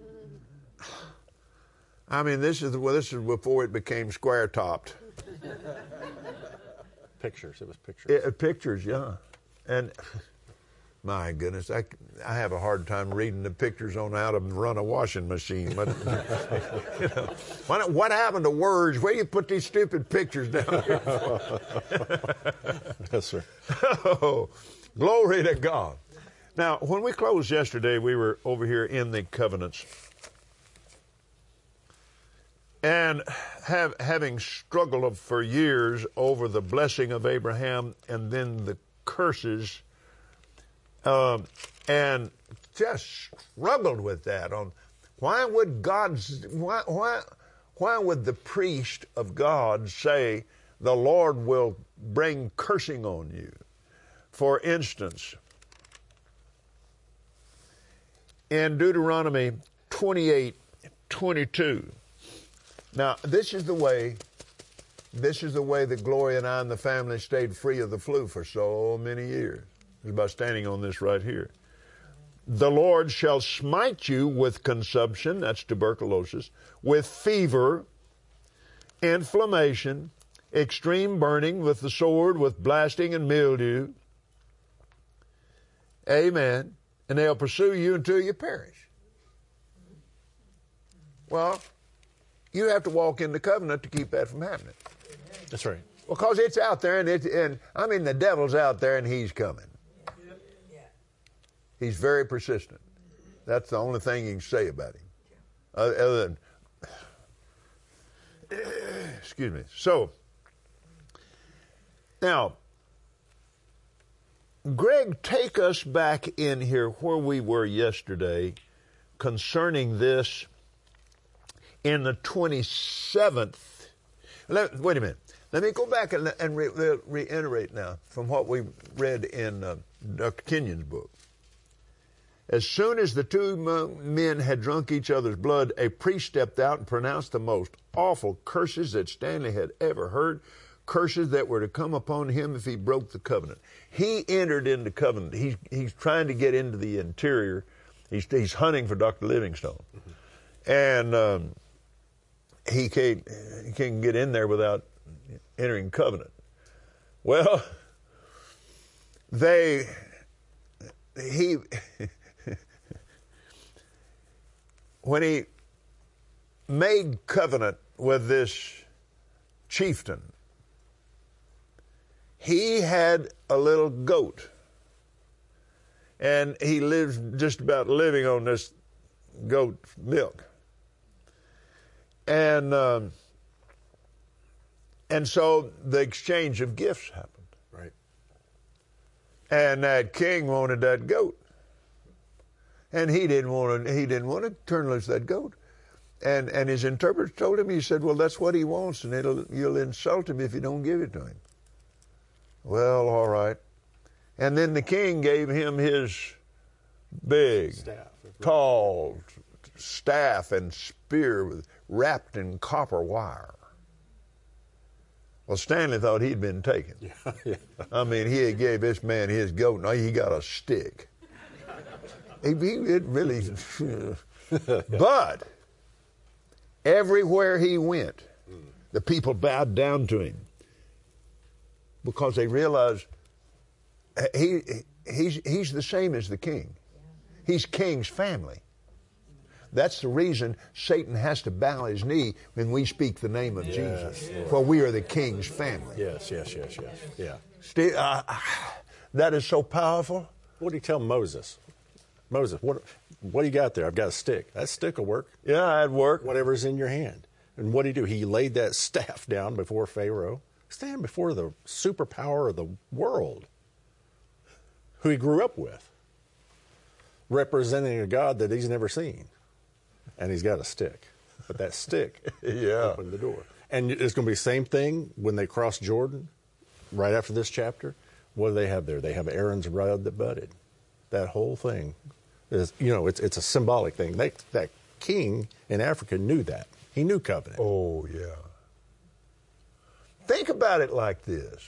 I mean, this is well, this is before it became square topped. Pictures. It was pictures. It, pictures, yeah. And my goodness, I, I have a hard time reading the pictures on how to run a washing machine. But, you know, what, what happened to words? Where do you put these stupid pictures down here for? Yes, sir. Oh, glory to God. Now, when we closed yesterday, we were over here in the covenants. And have, having struggled for years over the blessing of Abraham and then the curses, um, and just struggled with that. On why would God's why why why would the priest of God say the Lord will bring cursing on you? For instance, in Deuteronomy twenty-eight twenty-two. Now, this is the way, this is the way that Gloria and I and the family stayed free of the flu for so many years. It's by standing on this right here. The Lord shall smite you with consumption, that's tuberculosis, with fever, inflammation, extreme burning, with the sword, with blasting and mildew. Amen. And they'll pursue you until you perish. Well, you have to walk in the covenant to keep that from happening. That's right. Because it's out there, and it, and I mean, the devil's out there, and he's coming. He's very persistent. That's the only thing you can say about him. Other than, excuse me. So, now, Greg, take us back in here where we were yesterday concerning this. In the twenty-seventh, let, wait a minute. Let me go back and, and re, re, reiterate now from what we read in uh, Doctor Kenyon's book. As soon as the two men had drunk each other's blood, a priest stepped out and pronounced the most awful curses that Stanley had ever heard, curses that were to come upon him if he broke the covenant. He entered into covenant. He's, he's trying to get into the interior. He's, he's hunting for Doctor Livingstone. Mm-hmm. And um, he can't, he can't get in there without entering covenant. Well, they, he, when he made covenant with this chieftain, he had a little goat. And he lives just about living on this goat milk. And um, and so the exchange of gifts happened. Right. And that king wanted that goat. And he didn't want to he didn't want to turn loose that goat. And and his interpreter told him, he said, well, that's what he wants, and it'll you'll insult him if you don't give it to him. Well, all right. And then the king gave him his big, staff, tall staff and spear with, wrapped in copper wire. Well, Stanley thought he'd been taken. Yeah, yeah. I mean, he gave this man his goat. Now he got a stick. he, he, it really... But everywhere he went, the people bowed down to him because they realized he he's he's the same as the king. He's king's family. That's the reason Satan has to bow his knee when we speak the name of Yes, Jesus. Lord. For we are the King's family. Yes, yes, yes, yes. Yeah. Steve, uh, that is so powerful. What did he tell Moses? Moses, what what do you got there? I've got a stick. That stick will work. Yeah, at work. Whatever's in your hand. And what did he do? He laid that staff down before Pharaoh, stand before the superpower of the world, who he grew up with, representing a God that he's never seen. And he's got a stick. But that stick Yeah. opened the door. And it's going to be the same thing when they cross Jordan, right after this chapter. What do they have there? They have Aaron's rod that budded. That whole thing is, you know, it's it's a symbolic thing. They, that king in Africa knew that. He knew covenant. Oh, yeah. Think about it like this.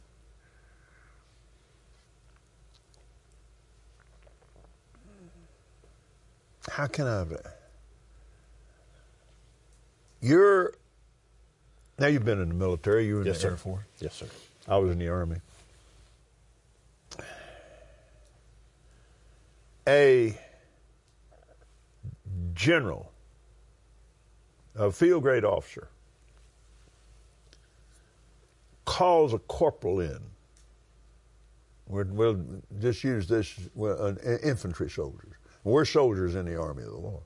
How can I... You're... Now, you've been in the military. You were in Yes, the sir. Air Force. Yes, sir. I was in the Army. A general, a field grade officer, calls a corporal in. We're, we'll just use this, we're, uh, infantry soldiers. We're soldiers in the army of the Lord.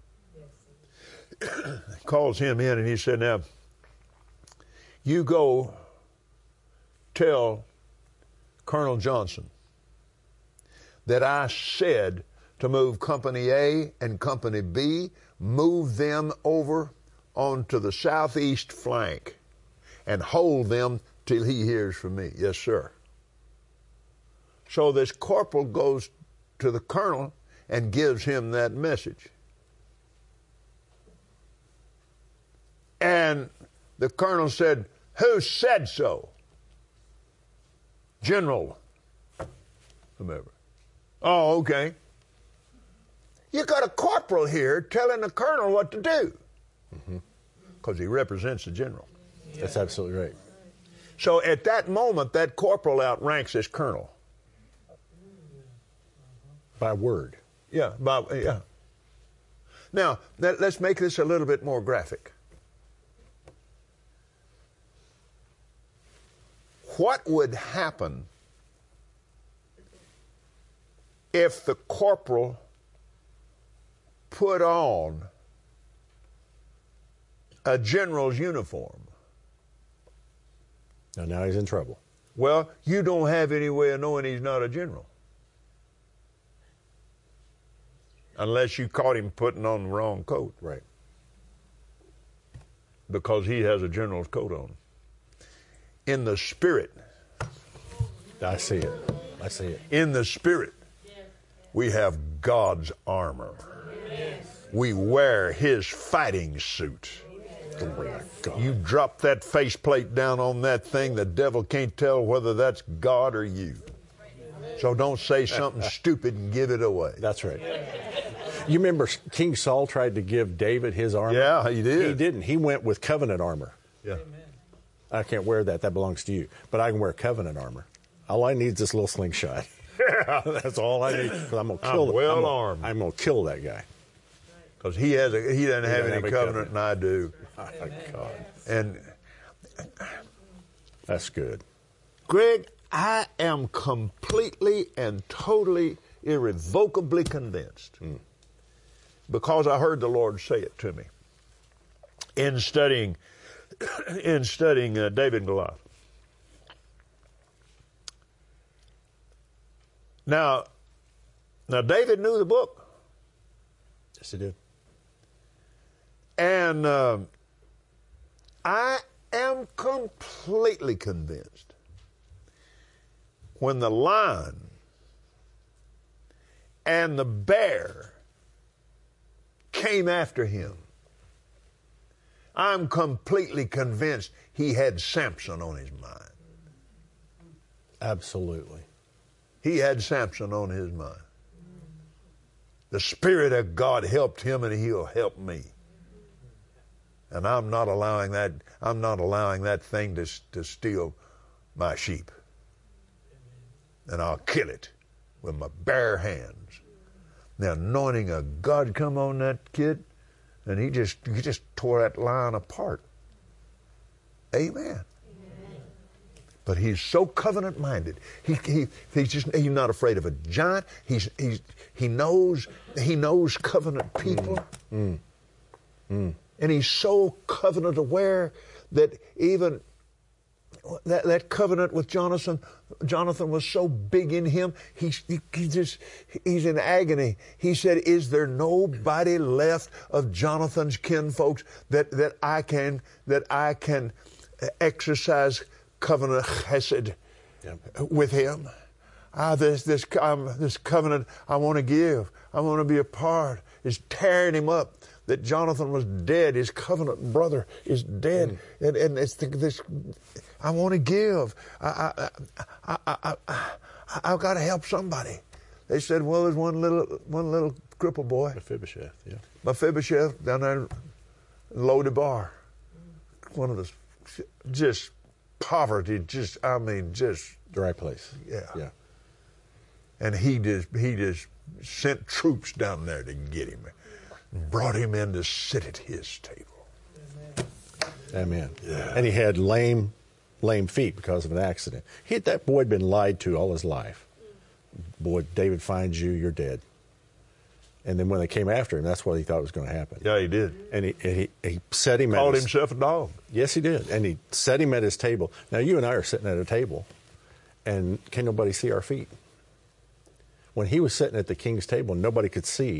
Calls him in and he said, now, you go tell Colonel Johnson that I said to move Company A and Company B, move them over onto the southeast flank and hold them till he hears from me. Yes, sir. So this corporal goes to the colonel and gives him that message. And the colonel said, who said so? General, whomever. Oh, okay. You got a corporal here telling the colonel what to do. Because mm-hmm. he represents the general. That's absolutely right. So at that moment, that corporal outranks this colonel. By word. Yeah, by, yeah. Now, let, let's make this a little bit more graphic. What would happen if the corporal put on a general's uniform? Now, now he's in trouble. Well, you don't have any way of knowing he's not a general. Unless you caught him putting on the wrong coat. Right. Because he has a general's coat on. In the spirit. I see it. I see it. In the spirit, we have God's armor. We wear his fighting suit. You drop that faceplate down on that thing, the devil can't tell whether that's God or you. So don't say something stupid and give it away. That's right. You remember King Saul tried to give David his armor? Yeah, he did. He didn't. He went with covenant armor. Yeah. I can't wear that. That belongs to you. But I can wear covenant armor. All I need is this little slingshot. That's all I need. Because I'm gonna kill. I'm well I'm gonna, armed. I'm gonna kill that guy. Because he has a, he doesn't He have doesn't any have a covenant, covenant. and I do. Oh, God. And That's good. Greg, I am completely and totally, irrevocably convinced, mm. because I heard the Lord say it to me in studying in studying uh, David and Goliath. Now, now David knew the book, Yes, he did. and uh, I am completely convinced when the lion and the bear came after him, I'm completely convinced he had Samson on his mind. Absolutely. He had Samson on his mind. The Spirit of God helped him, and he'll help me. And I'm not allowing that, I'm not allowing that thing to, to steal my sheep. And I'll kill it with my bare hands. The anointing of God come on that kid. And he just he just tore that lion apart. Amen. Amen. But he's so covenant minded. He, he he's just he's not afraid of a giant. He's he's he knows he knows covenant people. Mm. Mm. And he's so covenant aware that even that, that covenant with Jonathan, Jonathan was so big in him, he, he, he just, he's in agony. He said, is there nobody left of Jonathan's kinfolks that, that I can, that I can exercise covenant chesed yep. with him? Ah, this, this, um, this covenant I want to give, I want to be a part, is tearing him up. That Jonathan was dead, his covenant brother is dead, mm. and and it's the, this. I want to give. I I I I, I, I I've got to help somebody. They said, well, there's one little one little cripple boy, Mephibosheth, yeah, Mephibosheth down there in Lodebar. One of the just poverty, just I mean, just dry place. Yeah, yeah. And he just he just sent troops down there to get him. Brought him in to sit at his table. Amen. Yeah. And he had lame, lame feet because of an accident. He, that boy had been lied to all his life. Boy, David finds you, you're dead. And then when they came after him, that's what he thought was going to happen. Yeah, he did. And he and he, he set him. Called at his, himself a dog. Yes, he did. And he set him at his table. Now you and I are sitting at a table, and can nobody see our feet? When he was sitting at the king's table, nobody could see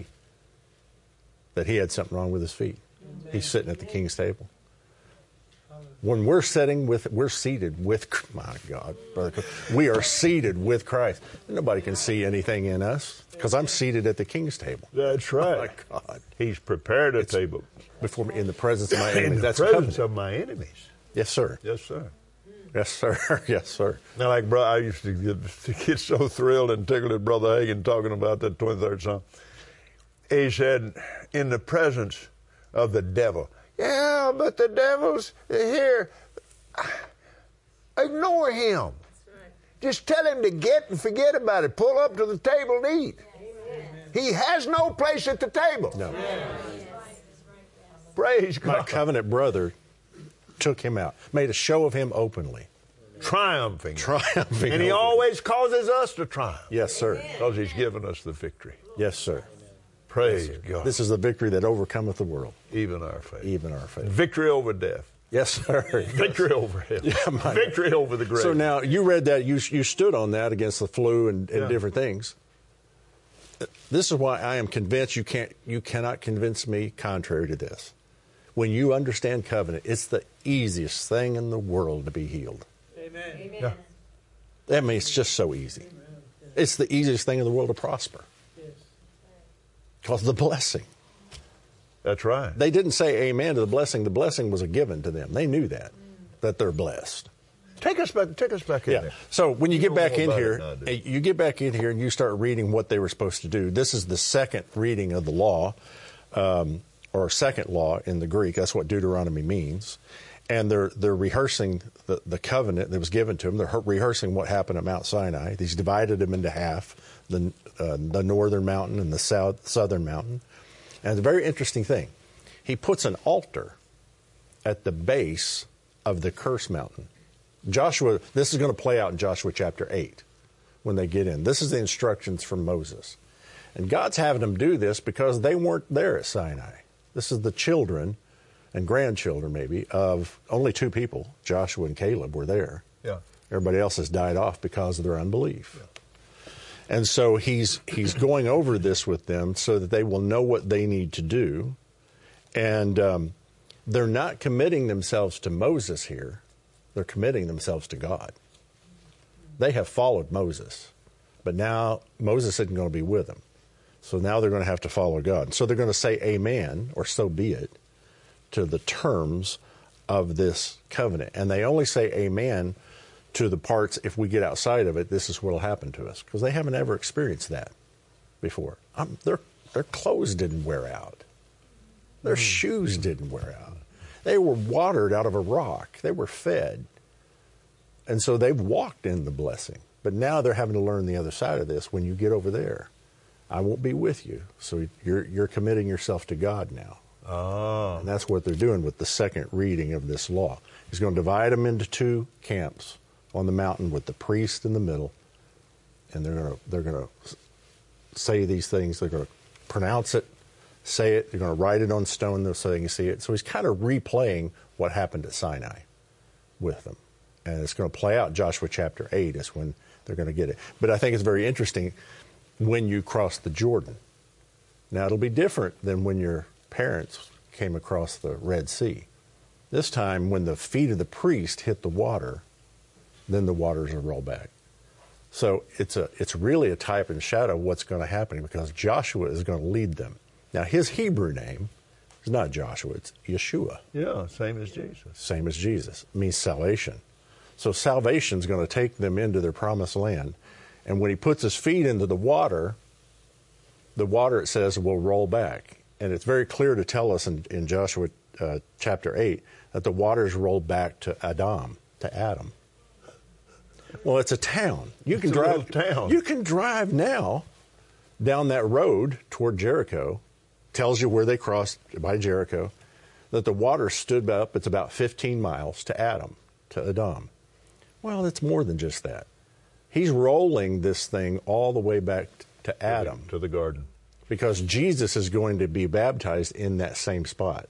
that he had something wrong with his feet. Amen. He's sitting at the king's table. When we're sitting with, we're seated with, my God, brother, we are seated with Christ. Nobody can see anything in us because I'm seated at the king's table. That's right. Oh my God. He's prepared a it's table. Before me, in the presence of my enemies. In the That's presence covenant. of my enemies. Yes, sir. Yes, sir. Yes, sir. Yes, sir. Now, like, bro, I used to get, to get so thrilled and tickled at Brother Hagin talking about that twenty-third Psalm. He said, in the presence of the devil. Yeah, but the devil's here. Ignore him. Right. Just tell him to get and forget about it. Pull up to the table and eat. Amen. He has no place at the table. No. Yes. Praise God. My covenant brother took him out, made a show of him openly. Triumphing. Triumphing. And he over. always causes us to triumph. Yes, sir. Because he's given us the victory. Yes, sir. Praise yes, sir. God. This is the victory that overcometh the world. Even our faith. Even our faith. Victory over death. Yes, sir. Victory over hell. Yeah, my victory God. over the grave. So now you read that, you you stood on that against the flu and, and yeah. different things. This is why I am convinced you can't you cannot convince me contrary to this. When you understand covenant, it's the easiest thing in the world to be healed. Amen. Amen. Yeah. I mean, it's just so easy. It's the easiest thing in the world to prosper. Because of the blessing. That's right. They didn't say amen to the blessing. The blessing was a given to them. They knew that, that they're blessed. Take us back. Take us back in Yeah. there. So when you You get know back more in about here, it than I do. eh, you get back in here and you start reading what they were supposed to do. This is the second reading of the law, um, or second law in the Greek. That's what Deuteronomy means. And they're they're rehearsing the, the covenant that was given to them. They're rehearsing what happened at Mount Sinai. He's divided them into half, the uh, the northern mountain and the south southern mountain. And it's a very interesting thing. He puts an altar at the base of the curse mountain. Joshua, this is going to play out in Joshua chapter eight when they get in. This is the instructions from Moses. And God's having them do this because they weren't there at Sinai. This is the children and grandchildren, maybe, of only two people, Joshua and Caleb, were there. Yeah. Everybody else has died off because of their unbelief. Yeah. And so he's he's going over this with them so that they will know what they need to do. And um, they're not committing themselves to Moses here. They're committing themselves to God. They have followed Moses. But now Moses isn't going to be with them. So now they're going to have to follow God. So they're going to say amen, or so be it, to the terms of this covenant. And they only say amen to the parts, if we get outside of it, this is what will happen to us. Because they haven't ever experienced that before. Um, their, their clothes didn't wear out. Their mm. shoes didn't wear out. They were watered out of a rock. They were fed. And so they've walked in the blessing. But now they're having to learn the other side of this. When you get over there, I won't be with you. So you're, you're committing yourself to God now. Oh. And that's what they're doing with the second reading of this law. He's going to divide them into two camps on the mountain with the priest in the middle, and they're going to they're going to say these things. They're going to pronounce it, say it. They're going to write it on stone so they can see it. So he's kind of replaying what happened at Sinai with them, and it's going to play out. Joshua chapter eight is when they're going to get it. But I think it's very interesting when you cross the Jordan. Now it'll be different than when your parents came across the Red Sea. This time, when the feet of the priest hit the water, then the waters will roll back. So it's a it's really a type and shadow of what's going to happen, because Joshua is going to lead them. Now, his Hebrew name is not Joshua, it's Yeshua. Yeah, same as Jesus. Same as Jesus. It means salvation. So salvation is going to take them into their promised land. And when he puts his feet into the water, the water, it says, will roll back. And it's very clear to tell us in, in Joshua uh, chapter eight that the waters roll back to Adam, to Adam. Well, it's a town. You can It's a drive little town. You can drive now down that road toward Jericho. Tells you where they crossed by Jericho. That the water stood up. It's about fifteen miles to Adam, to Adam. Well, it's more than just that. He's rolling this thing all the way back to Adam, To the garden. because Jesus is going to be baptized in that same spot.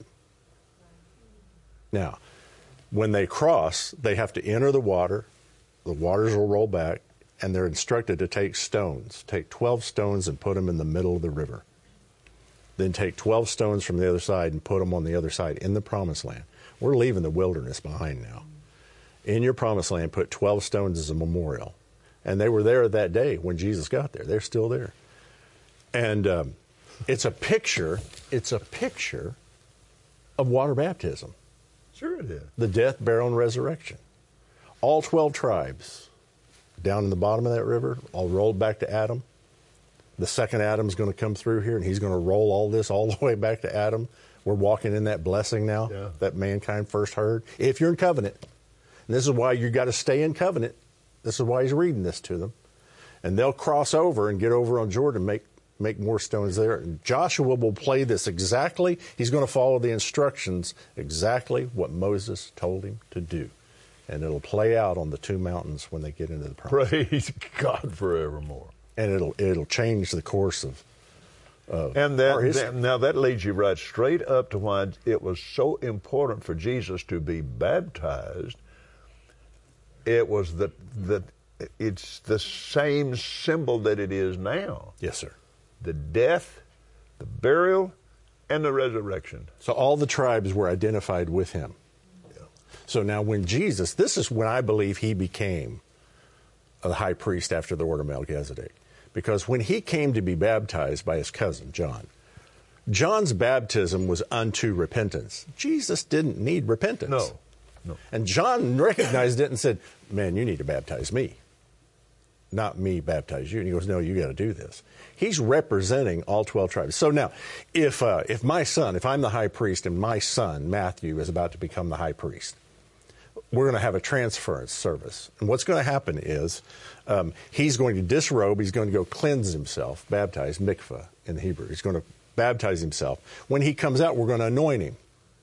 Now, when they cross, they have to enter the water. The waters will roll back, and they're instructed to take stones. Take twelve stones and put them in the middle of the river. Then take twelve stones from the other side and put them on the other side in the promised land. We're leaving the wilderness behind now. In your promised land, put twelve stones as a memorial. And they were there that day when Jesus got there. They're still there. And um, it's a picture, it's a picture of water baptism. Sure it is. The death, burial, and resurrection. All twelve tribes down in the bottom of that river, all rolled back to Adam. The second Adam's going to come through here, and he's going to roll all this all the way back to Adam. We're walking in that blessing now Yeah. that mankind first heard. If you're in covenant. And this is why you got to stay in covenant. This is why he's reading this to them. And they'll cross over and get over on Jordan, make make more stones there. And Joshua will play this exactly. He's going to follow the instructions exactly what Moses told him to do. And it'll play out on the two mountains when they get into the promise. Praise God forevermore. And it'll it'll change the course of, of And our that, history. that now that leads you right straight up to why it was so important for Jesus to be baptized. It was that that it's the same symbol that it is now. Yes, sir. The death, the burial, and the resurrection. So all the tribes were identified with him. Yeah. So now when Jesus, this is when I believe he became a high priest after the order of Melchizedek. Because when he came to be baptized by his cousin, John, John's baptism was unto repentance. Jesus didn't need repentance. No. No. And John recognized it and said, man, you need to baptize me. Not me baptize you. And he goes, no, you got to do this. He's representing all twelve tribes. So now, if uh, if my son, if I'm the high priest and my son, Matthew, is about to become the high priest, we're going to have a transference service. And what's going to happen is um, he's going to disrobe. He's going to go cleanse himself, baptize, mikvah in the Hebrew. He's going to baptize himself. When he comes out, we're going to anoint him.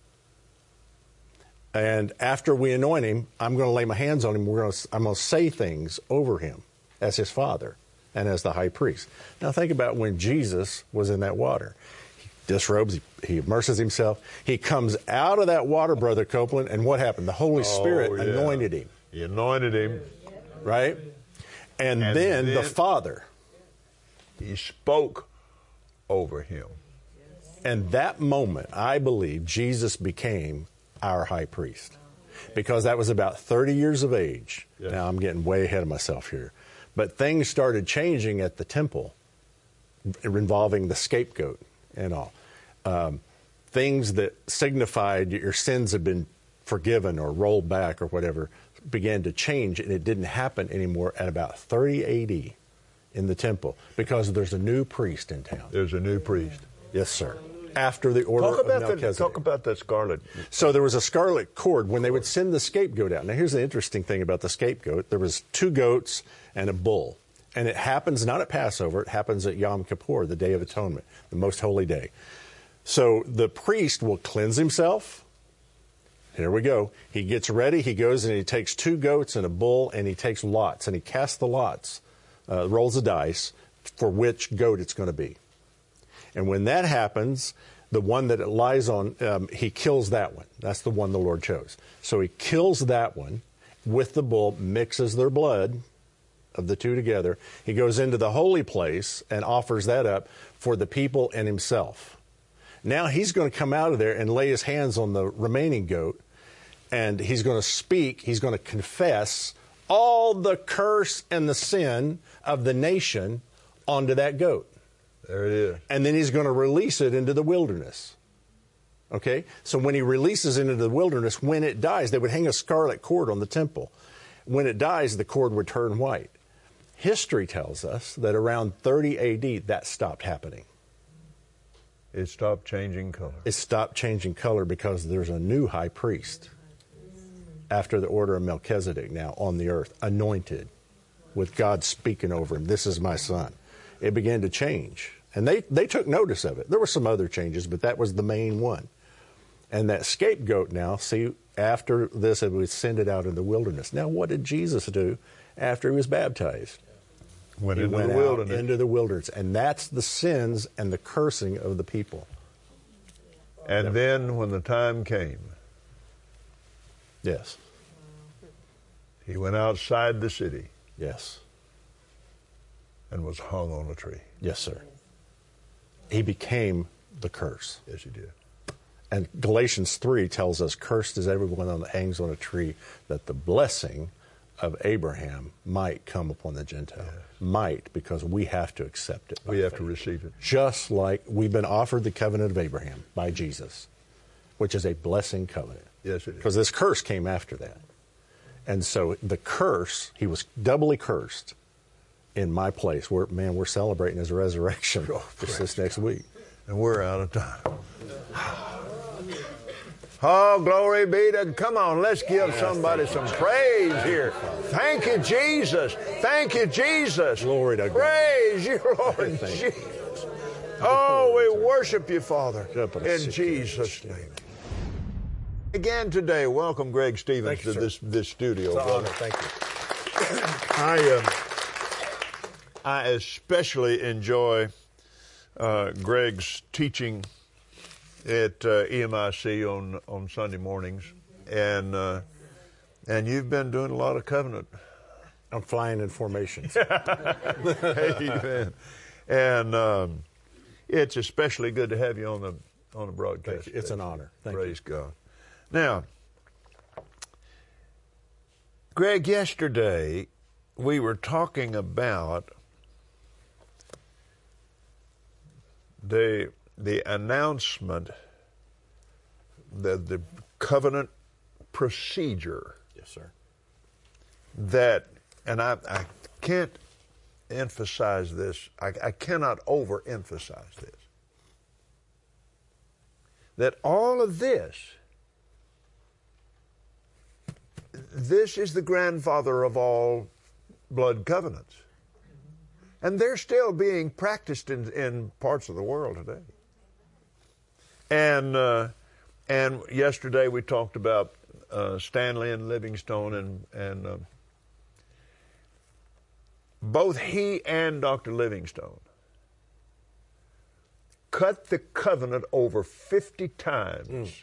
And after we anoint him, I'm going to lay my hands on him. We're going to, I'm going to say things over him as his father and as the high priest. Now think about when Jesus was in that water. He disrobes, he, he immerses himself. He comes out of that water, Brother Copeland, and what happened? The Holy Spirit Oh, yeah. anointed him, He anointed him. right? And, And then, the then- Father. He spoke over him. And that moment, I believe, Jesus became our high priest. Because that was about thirty years of age. Yes. Now, I'm getting way ahead of myself here. But things started changing at the temple involving the scapegoat and all. Um, things that signified your sins had been forgiven or rolled back or whatever began to change, and it didn't happen anymore at about thirty A D in the temple because there's a new priest in town. There's a new priest. Yes, sir. After the order Talk of about that. Melchizedek. Talk about that scarlet. So there was a scarlet cord when they would send the scapegoat out. Now here's the interesting thing about the scapegoat. There was two goats and a bull. And it happens not at Passover, it happens at Yom Kippur, the Day of Atonement, the most holy day. So the priest will cleanse himself. Here we go. He gets ready. He goes and he takes two goats and a bull, and he takes lots, and he casts the lots, uh, rolls the dice for which goat it's going to be. And when that happens, the one that it lies on, um, he kills that one. That's the one the Lord chose. So he kills that one with the bull, mixes their blood of the two together. He goes into the holy place and offers that up for the people and himself. Now he's going to come out of there and lay his hands on the remaining goat, and he's going to speak, he's going to confess all the curse and the sin of the nation onto that goat. There it is. And then he's going to release it into the wilderness. Okay? So when he releases it into the wilderness, when it dies, they would hang a scarlet cord on the temple. When it dies, the cord would turn white. History tells us that around thirty A D, that stopped happening. It stopped changing color. It stopped changing color because there's a new high priest after the order of Melchizedek now on the earth, anointed, with God speaking over him. This is my son. It began to change. And they, they took notice of it. There were some other changes, but that was the main one. And that scapegoat now, see, after this, it was sent it out in the wilderness. Now, what did Jesus do after he was baptized? Went he into went the out wilderness. into the wilderness. And that's the sins and the cursing of the people. And then when the time came, Yes. he went outside the city Yes. and was hung on a tree. Yes, sir. He became the curse. Yes, he did. And Galatians three tells us, cursed is everyone that hangs on a tree, that the blessing of Abraham might come upon the Gentile. Yeah. Might, because we have to accept it. We have faith. to receive it. Just like we've been offered the covenant of Abraham by Jesus, which is a blessing covenant. Yes, it is. Because this curse came after that. And so the curse, he was doubly cursed in my place. We're, man, we're celebrating his resurrection Oh, just this next week. And we're out of time. Oh, glory be to, come on, let's give somebody some praise here. Thank you, Jesus. Thank you, Jesus. Glory to God. Praise you, Lord Jesus. Oh, we worship you, Father, in Jesus' name. Again today, welcome Greg Stevens you, to sir. this, this studio. It's an brother. honor. Thank you. I, um, I especially enjoy uh, Greg's teaching at uh, E M I C on, on Sunday mornings, and uh, and you've been doing a lot of covenant. I'm flying in formations. Amen. And um, it's especially good to have you on the on the broadcast. It's an honor. Thank Praise you. God. Now, Greg, yesterday we were talking about the the announcement, the the covenant procedure. Yes, sir. That, and I, I can't emphasize this, I, I cannot overemphasize this, that all of this, this is the grandfather of all blood covenants. And they're still being practiced in, in parts of the world today. And uh, and yesterday we talked about uh, Stanley and Livingstone, and and uh, both he and Doctor Livingstone cut the covenant over fifty times mm.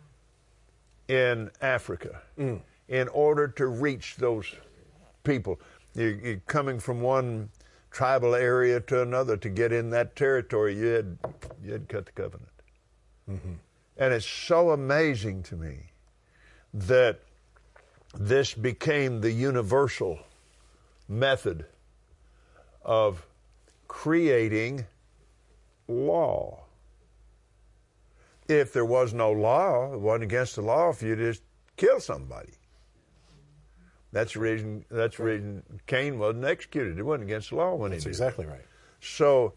in Africa mm. in order to reach those people. You, you're coming from one tribal area to another to get in that territory, you had you had cut the covenant. Mm-hmm. And it's so amazing to me that this became the universal method of creating law. If there was no law, it wasn't against the law if you just kill somebody. That's the reason. That's the reason Cain wasn't executed. It wasn't against the law when That's he did. exactly right. So,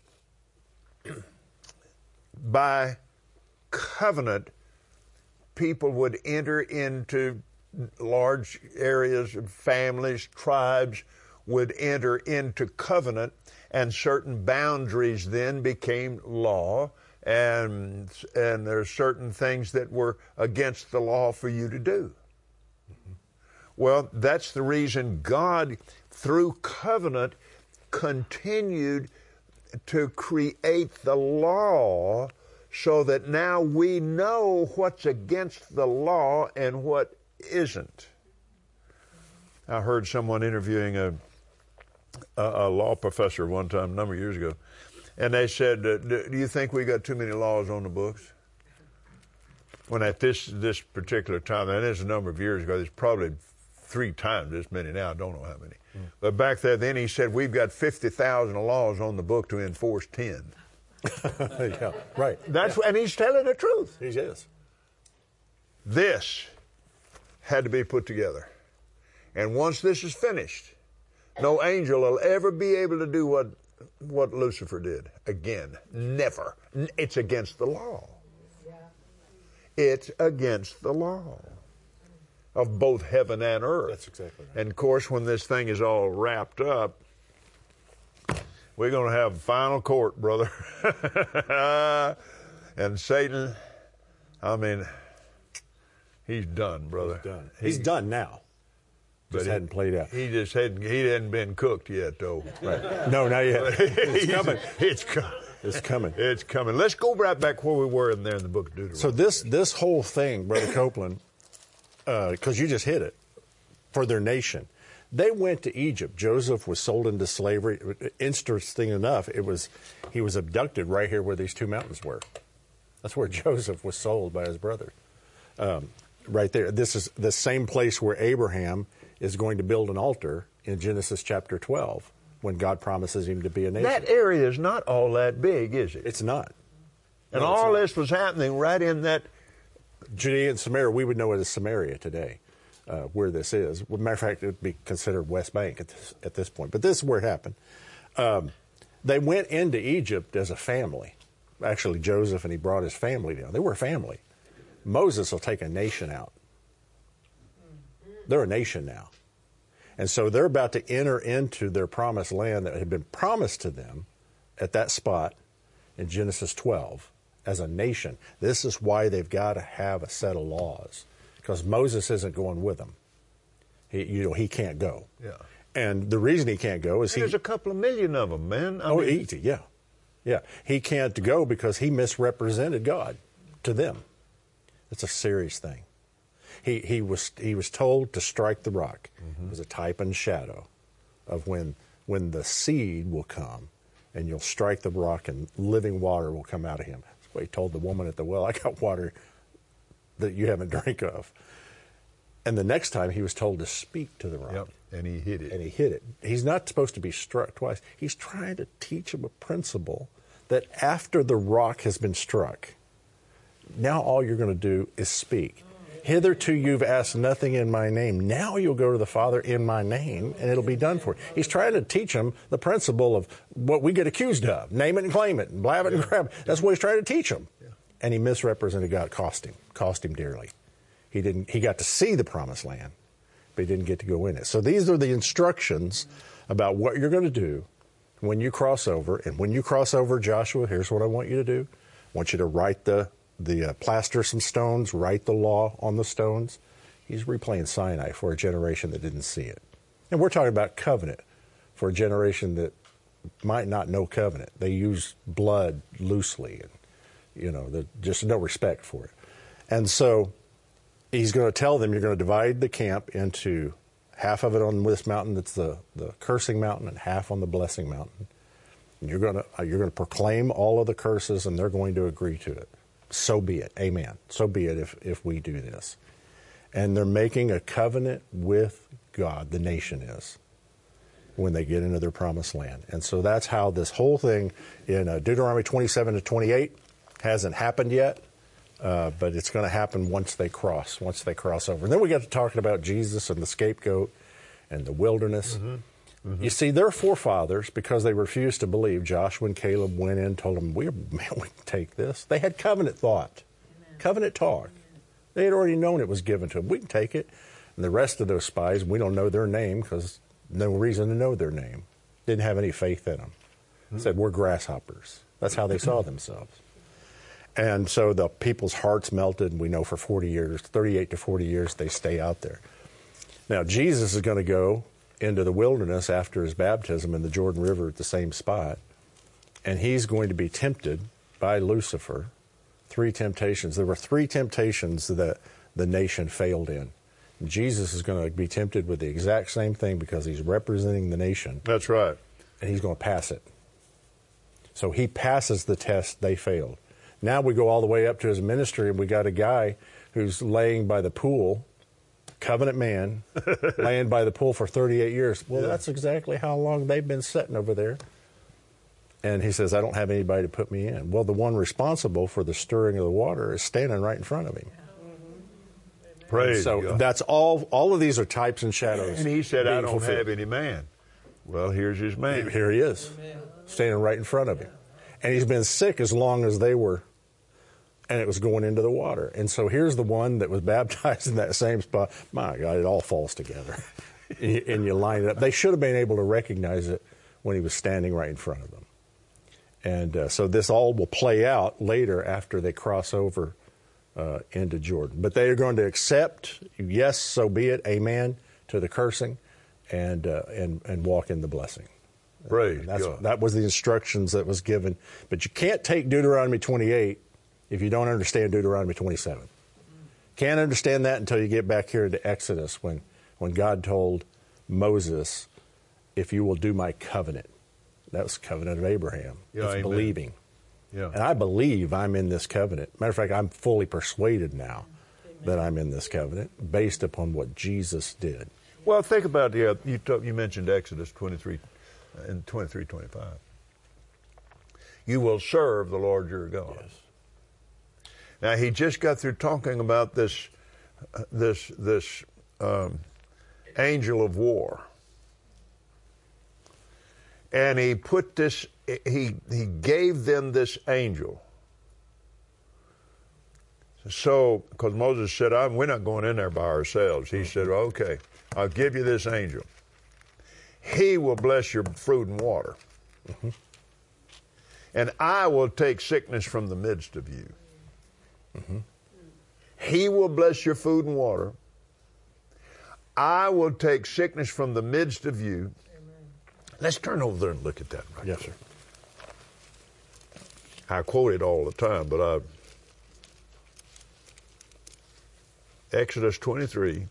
by covenant, people would enter into large areas of families, tribes would enter into covenant, and certain boundaries then became law, and and there's certain things that were against the law for you to do. Mm-hmm. Well, that's the reason God, through covenant, continued to create the law so that now we know what's against the law and what isn't. I heard someone interviewing a, a, a law professor one time, a number of years ago, and they said, uh, do you think we got too many laws on the books? When at this this particular time, and it's a number of years ago, there's probably three times this many now, I don't know how many. Mm. But back there then he said, we've got fifty thousand laws on the book to enforce ten. Yeah, right. That's yeah. And he's telling the truth. He is. This had to be put together. And once this is finished, no angel will ever be able to do what what Lucifer did again. Never. It's against the law. It's against the law of both heaven and earth. That's exactly right. And of course, when this thing is all wrapped up, we're going to have final court, brother. And Satan, I mean, he's done, brother. He's done. He's he, done now. Just hadn't he, played out. He just hadn't. He hadn't been cooked yet, though. Right. No, not yet. It's coming. It's coming. It's coming. It's coming. Let's go right back where we were in there in the book of Deuteronomy. So this this whole thing, Brother Copeland, because uh, you just hit it, for their nation. They went to Egypt. Joseph was sold into slavery. Interesting enough, it was he was abducted right here where these two mountains were. That's where Joseph was sold by his brother. Um, right there. This is the same place where Abraham is going to build an altar in Genesis chapter twelve when God promises him to be a nation. That area is not all that big, is it? It's not. And no, all not. this was happening right in that... Judea and Samaria, we would know it as Samaria today. Uh, where this is. As a matter of fact, it would be considered West Bank at this, at this point. But this is where it happened. Um, they went into Egypt as a family. Actually, Joseph, and he brought his family down. They were a family. Moses will take a nation out. They're a nation now. And so they're about to enter into their promised land that had been promised to them at that spot in Genesis twelve as a nation. This is why they've got to have a set of laws. Because Moses isn't going with them. He, you know, he can't go. Yeah. And the reason he can't go is and he... There's a couple of million of them, man. I oh, mean, easy, yeah. Yeah. He can't go because he misrepresented God to them. It's a serious thing. He, he, was, he was told to strike the rock. Mm-hmm. It was a type and shadow of when, when the seed will come and you'll strike the rock and living water will come out of him. That's what he told the woman at the well. I got water that you haven't drank of. And the next time he was told to speak to the rock. Yep, and he hit it. And he hit it. He's not supposed to be struck twice. He's trying to teach him a principle that after the rock has been struck, now all you're going to do is speak. Hitherto you've asked nothing in my name. Now you'll go to the Father in my name, and it'll be done for you. He's trying to teach him the principle of what we get accused of. Name it and claim it, and blab it and grab it. That's what he's trying to teach him. Yeah. And he misrepresented God. Cost him. Cost him dearly. He didn't. He got to see the promised land, but he didn't get to go in it. So these are the instructions about what you're going to do when you cross over. And when you cross over, Joshua, here's what I want you to do. I want you to write the, the uh, plaster some stones, write the law on the stones. He's replaying Sinai for a generation that didn't see it. And we're talking about covenant for a generation that might not know covenant. They use blood loosely, and you know, there's just no respect for it. And so he's going to tell them, you're going to divide the camp into half of it on this mountain that's the, the cursing mountain and half on the blessing mountain. And you're going to you're going to proclaim all of the curses, and they're going to agree to it. So be it. Amen. So be it if, if we do this. And they're making a covenant with God, the nation is, when they get into their promised land. And so that's how this whole thing in uh, Deuteronomy twenty-seven to twenty-eight hasn't happened yet, uh, but it's going to happen once they cross, once they cross over. And then we got to talking about Jesus and the scapegoat and the wilderness. Mm-hmm. Mm-hmm. You see, their forefathers, because they refused to believe, Joshua and Caleb went in and told them, we, man, we can take this. They had covenant thought, Amen. Covenant talk. They had already known it was given to them. We can take it. And the rest of those spies, we don't know their name because no reason to know their name. Didn't have any faith in them. Mm-hmm. Said, we're grasshoppers. That's how they saw themselves. And so the people's hearts melted, and we know for forty years, thirty-eight to forty years, they stay out there. Now, Jesus is going to go into the wilderness after his baptism in the Jordan River at the same spot, and he's going to be tempted by Lucifer. Three temptations. There were three temptations that the nation failed in. And Jesus is going to be tempted with the exact same thing because he's representing the nation. That's right. And he's going to pass it. So he passes the test they failed. Now we go all the way up to his ministry, and we got a guy who's laying by the pool, covenant man, laying by the pool for thirty-eight years. Well, yeah. That's exactly how long they've been sitting over there. And he says, I don't have anybody to put me in. Well, the one responsible for the stirring of the water is standing right in front of him. Mm-hmm. Praise so God. That's all. All of these are types and shadows. And he said, I don't fulfilled. have any man. Well, here's his man. Here he is, Amen. Standing right in front of him. And he's been sick as long as they were, and it was going into the water. And so here's the one that was baptized in that same spot. My God, it all falls together. And you line it up. They should have been able to recognize it when he was standing right in front of them. And uh, so this all will play out later after they cross over uh, into Jordan. But they are going to accept, yes, so be it, amen, to the cursing, and uh, and and walk in the blessing. Praise That's, God. That was the instructions that was given. But you can't take Deuteronomy twenty-eight if you don't understand Deuteronomy twenty-seven. Can't understand that until you get back here into Exodus when, when God told Moses, if you will do my covenant. That was the covenant of Abraham. Yeah, it's amen. believing. Yeah. And I believe I'm in this covenant. Matter of fact, I'm fully persuaded now Amen. that I'm in this covenant based upon what Jesus did. Well, think about, yeah, you, talk, you mentioned Exodus twenty-three and twenty-three, twenty-five. You will serve the Lord your God. Yes. Now, he just got through talking about this, uh, this, this um, angel of war. And he put this, he, he gave them this angel. So, because Moses said, I'm, we're not going in there by ourselves. He said, okay, I'll give you this angel. He will bless your food and water. Mm-hmm. And I will take sickness from the midst of you. Mm-hmm. He will bless your food and water. I will take sickness from the midst of you. Amen. Let's turn over there and look at that right Yes, there. sir. I quote it all the time, but I... Exodus twenty-three.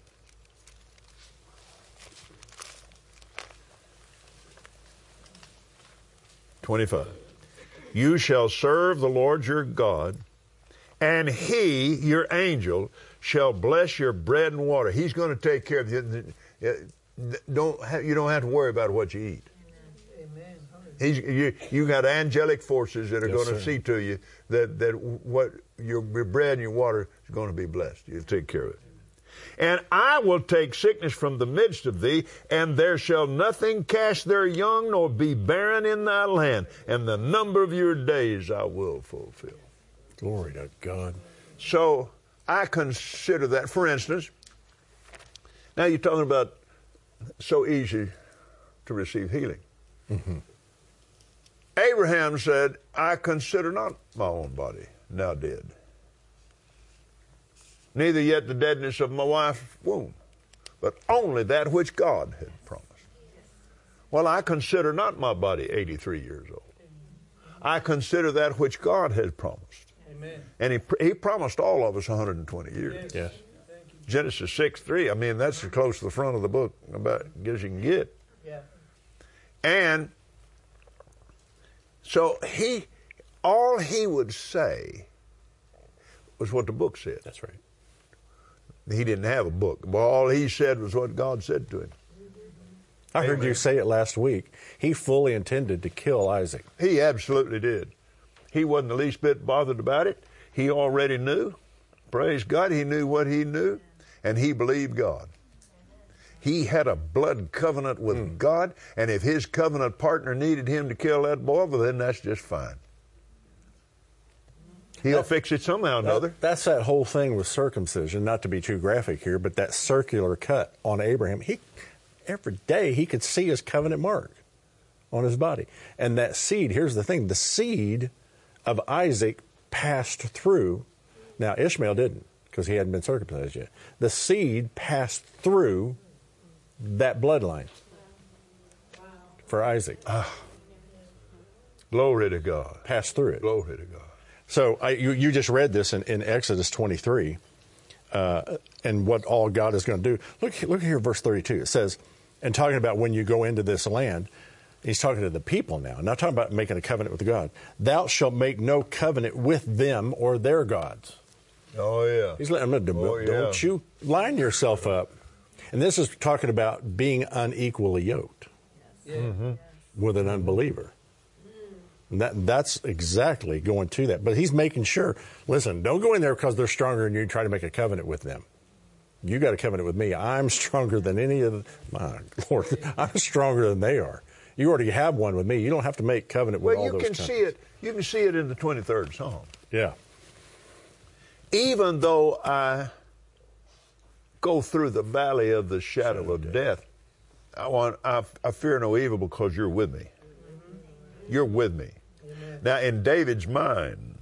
twenty-five. You shall serve the Lord your God, and he, your angel, shall bless your bread and water. He's going to take care of you. Don't have, you don't have to worry about what you eat. Amen. He's, you, you got angelic forces that are Yes, going to sir. see to you that, that what your, your bread and your water is going to be blessed. You'll take care of it. And I will take sickness from the midst of thee, and there shall nothing cast their young, nor be barren in thy land, and the number of your days I will fulfill. Glory to God. So I consider that, for instance, now you're talking about so easy to receive healing. Mm-hmm. Abraham said, I consider not my own body now dead, neither yet the deadness of my wife's womb, but only that which God had promised. Well, I consider not my body eighty-three years old. I consider that which God had promised. Amen. And he, he promised all of us one hundred twenty years. Yes. Yes. Genesis six three, I mean, that's as close to the front of the book about as you can get. Yeah. And so he, all he would say was what the book said. That's right. He didn't have a book, but all he said was what God said to him. I heard Amen. you say it last week. He fully intended to kill Isaac. He absolutely did. He wasn't the least bit bothered about it. He already knew. Praise God. He knew what he knew, and he believed God. He had a blood covenant with mm. God, and if his covenant partner needed him to kill that boy, well, then that's just fine. He'll that, fix it somehow or another. That, that's that whole thing with circumcision, not to be too graphic here, but that circular cut on Abraham. He, every day he could see his covenant mark on his body. And that seed, here's the thing, the seed of Isaac passed through. Now, Ishmael didn't, because he hadn't been circumcised yet. The seed passed through that bloodline for Isaac. Ah. Glory to God. Passed through it. Glory to God. So I, you, you just read this in, in Exodus twenty-three, uh, and what all God is going to do. Look, look here, verse thirty-two. It says, and talking about when you go into this land, he's talking to the people now, not talking about making a covenant with God. Thou shalt make no covenant with them or their gods. Oh, yeah. He's letting them know, Oh, yeah. don't you line yourself up. And this is talking about being unequally yoked Mm-hmm. with an unbeliever. And that, that's exactly going to that. But he's making sure, listen, don't go in there because they're stronger and you try to make a covenant with them. You got a covenant with me. I'm stronger than any of the, my Lord, I'm stronger than they are. You already have one with me. You don't have to make covenant with Well, all you those can countries. see it. You can see it in the twenty-third Psalm. Yeah. Even though I go through the valley of the shadow of death, I want I, I fear no evil because you're with me. You're with me. Now, in David's mind,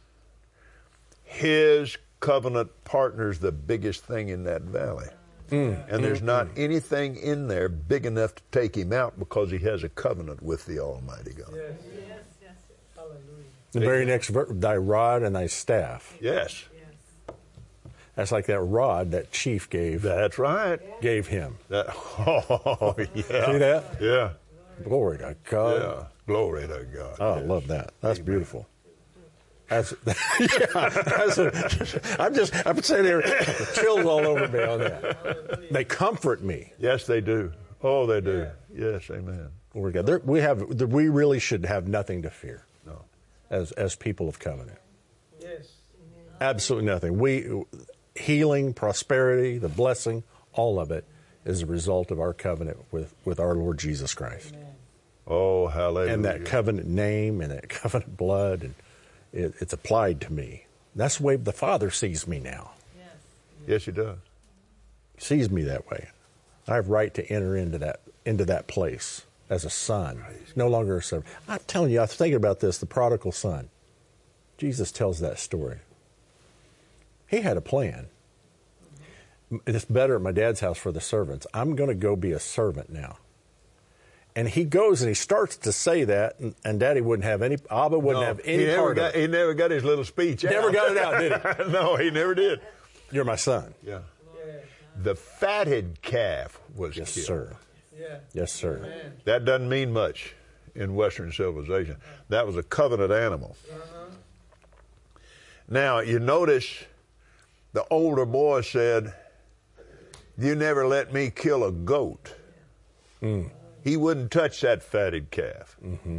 his covenant partner's the biggest thing in that valley. Mm. And there's mm. not anything in there big enough to take him out because he has a covenant with the Almighty God. Yes, yes, yes. Hallelujah. The very next verse, thy rod and thy staff. Yes. That's like that rod that chief gave. That's right. Gave him. That, oh, yeah. See that? Yeah. Glory to God. Yeah. Glory to God. Oh, I yes. love that. That's Amen. Beautiful. That's, yeah, that's a, I'm just, I'm sitting there, chills all over me on that. They comfort me. Yes, they do. Oh, they do. Yes, amen. Glory to God. There, we have, we really should have nothing to fear. No. As as people of covenant. Yes. Absolutely nothing. We healing, prosperity, the blessing, all of it is a result of our covenant with, with our Lord Jesus Christ. Amen. Oh, hallelujah. And that covenant name and that covenant blood, and it, it's applied to me. That's the way the Father sees me now. Yes. Yes, he does. He sees me that way. I have right to enter into that into that place as a son, no longer a servant. I'm telling you, I was thinking about this, the prodigal son. Jesus tells that story. He had a plan. It's better at my dad's house for the servants. I'm going to go be a servant now. And he goes and he starts to say that, and, and Daddy wouldn't have any, Abba wouldn't No, have any he never part got, of it. He never got his little speech out. Never got it out, did he? No, he never did. You're my son. Yeah. The fatted calf was Yes, killed. sir. Yeah. Yes, sir. Amen. That doesn't mean much in Western civilization. That was a covenant animal. Uh-huh. Now, you notice the older boy said, you never let me kill a goat. Mm. He wouldn't touch that fatted calf. Mm-hmm.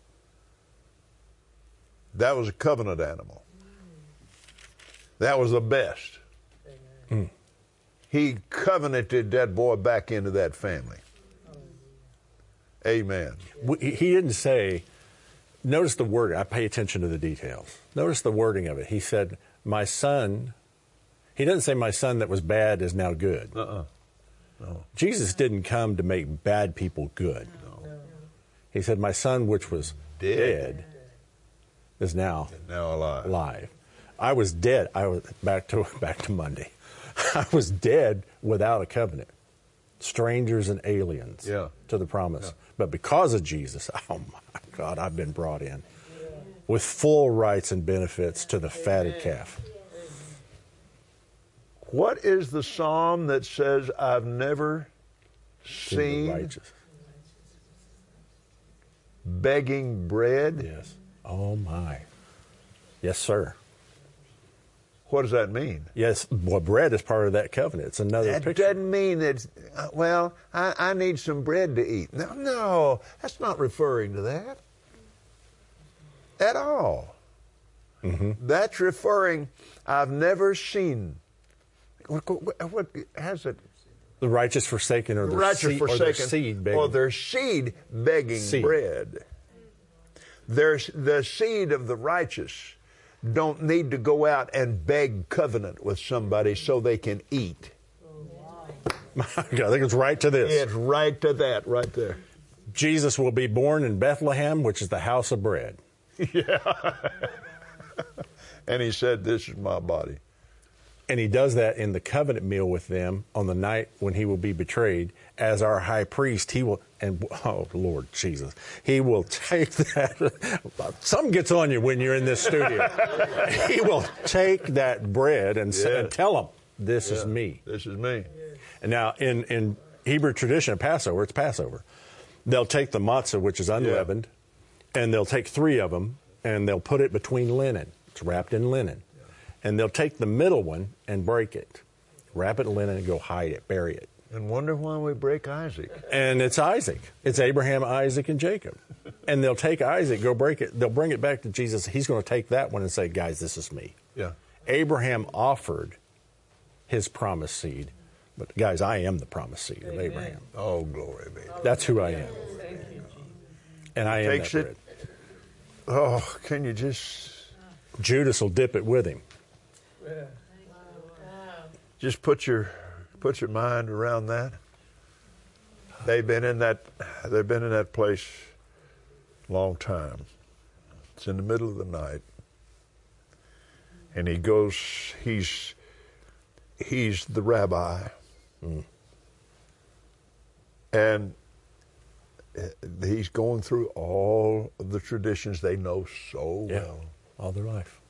That was a covenant animal. That was the best. Mm. He covenanted that boy back into that family. Amen. We, he didn't say, notice the wording. I pay attention to the details. Notice the wording of it. He said, my son. He doesn't say my son that was bad is now good. Uh-uh. No. Jesus didn't come to make bad people good. No. He said, my son which was Dead. dead is now, Now alive. alive. I was dead. I was back to back to Monday. I was dead without a covenant. Strangers and aliens Yeah. to the promise. Yeah. But because of Jesus, oh my God, I've been brought in with full rights and benefits to the fatted calf. What is the psalm that says, I've never To the seen righteous. begging bread? Yes. Oh my. Yes, sir. What does that mean? Yes, well, bread is part of that covenant. It's another That picture. doesn't mean that, uh, well, I, I need some bread to eat. No, no, that's not referring to that at all. Mm-hmm. That's referring, I've never seen, what, what, what has it? The righteous forsaken or The their, righteous seed, forsaken, or their seed begging. or their seed begging Seed. bread. There's the seed of the righteous don't need to go out and beg covenant with somebody so they can eat. I think it's right to this. It's right to that right there. Jesus will be born in Bethlehem, which is the house of bread. Yeah. And he said, this is my body. And he does that in the covenant meal with them on the night when he will be betrayed. As our high priest, he will, and oh, Lord Jesus, he will take that. Something gets on you when you're in this studio. He will take that bread and, Yeah. and tell them, this Yeah, is me. This is me. And now, in, in Hebrew tradition, Passover, it's Passover. They'll take the matzah, which is unleavened, and they'll take three of them, and they'll put it between linen. It's wrapped in linen. And they'll take the middle one and break it, wrap it in linen and go hide it, bury it. And wonder why we break Isaac. And it's Isaac. It's Abraham, Isaac, and Jacob. And they'll take Isaac, go break it. They'll bring it back to Jesus. He's going to take that one and say, guys, this is me. Yeah. Abraham offered his promised seed. But guys, I am the promised seed of Abraham. Oh, glory be. That's who I am. Thank you, Jesus. And I am Takes that it. bread. Oh, can you just Judas will dip it with him. Yeah. just put your put your mind around that? They've been in that they've been in that place a long time. It's in the middle of the night. And he goes, he's he's the rabbi. Mm. And he's going through all of the traditions they know so Yeah, well. all their life.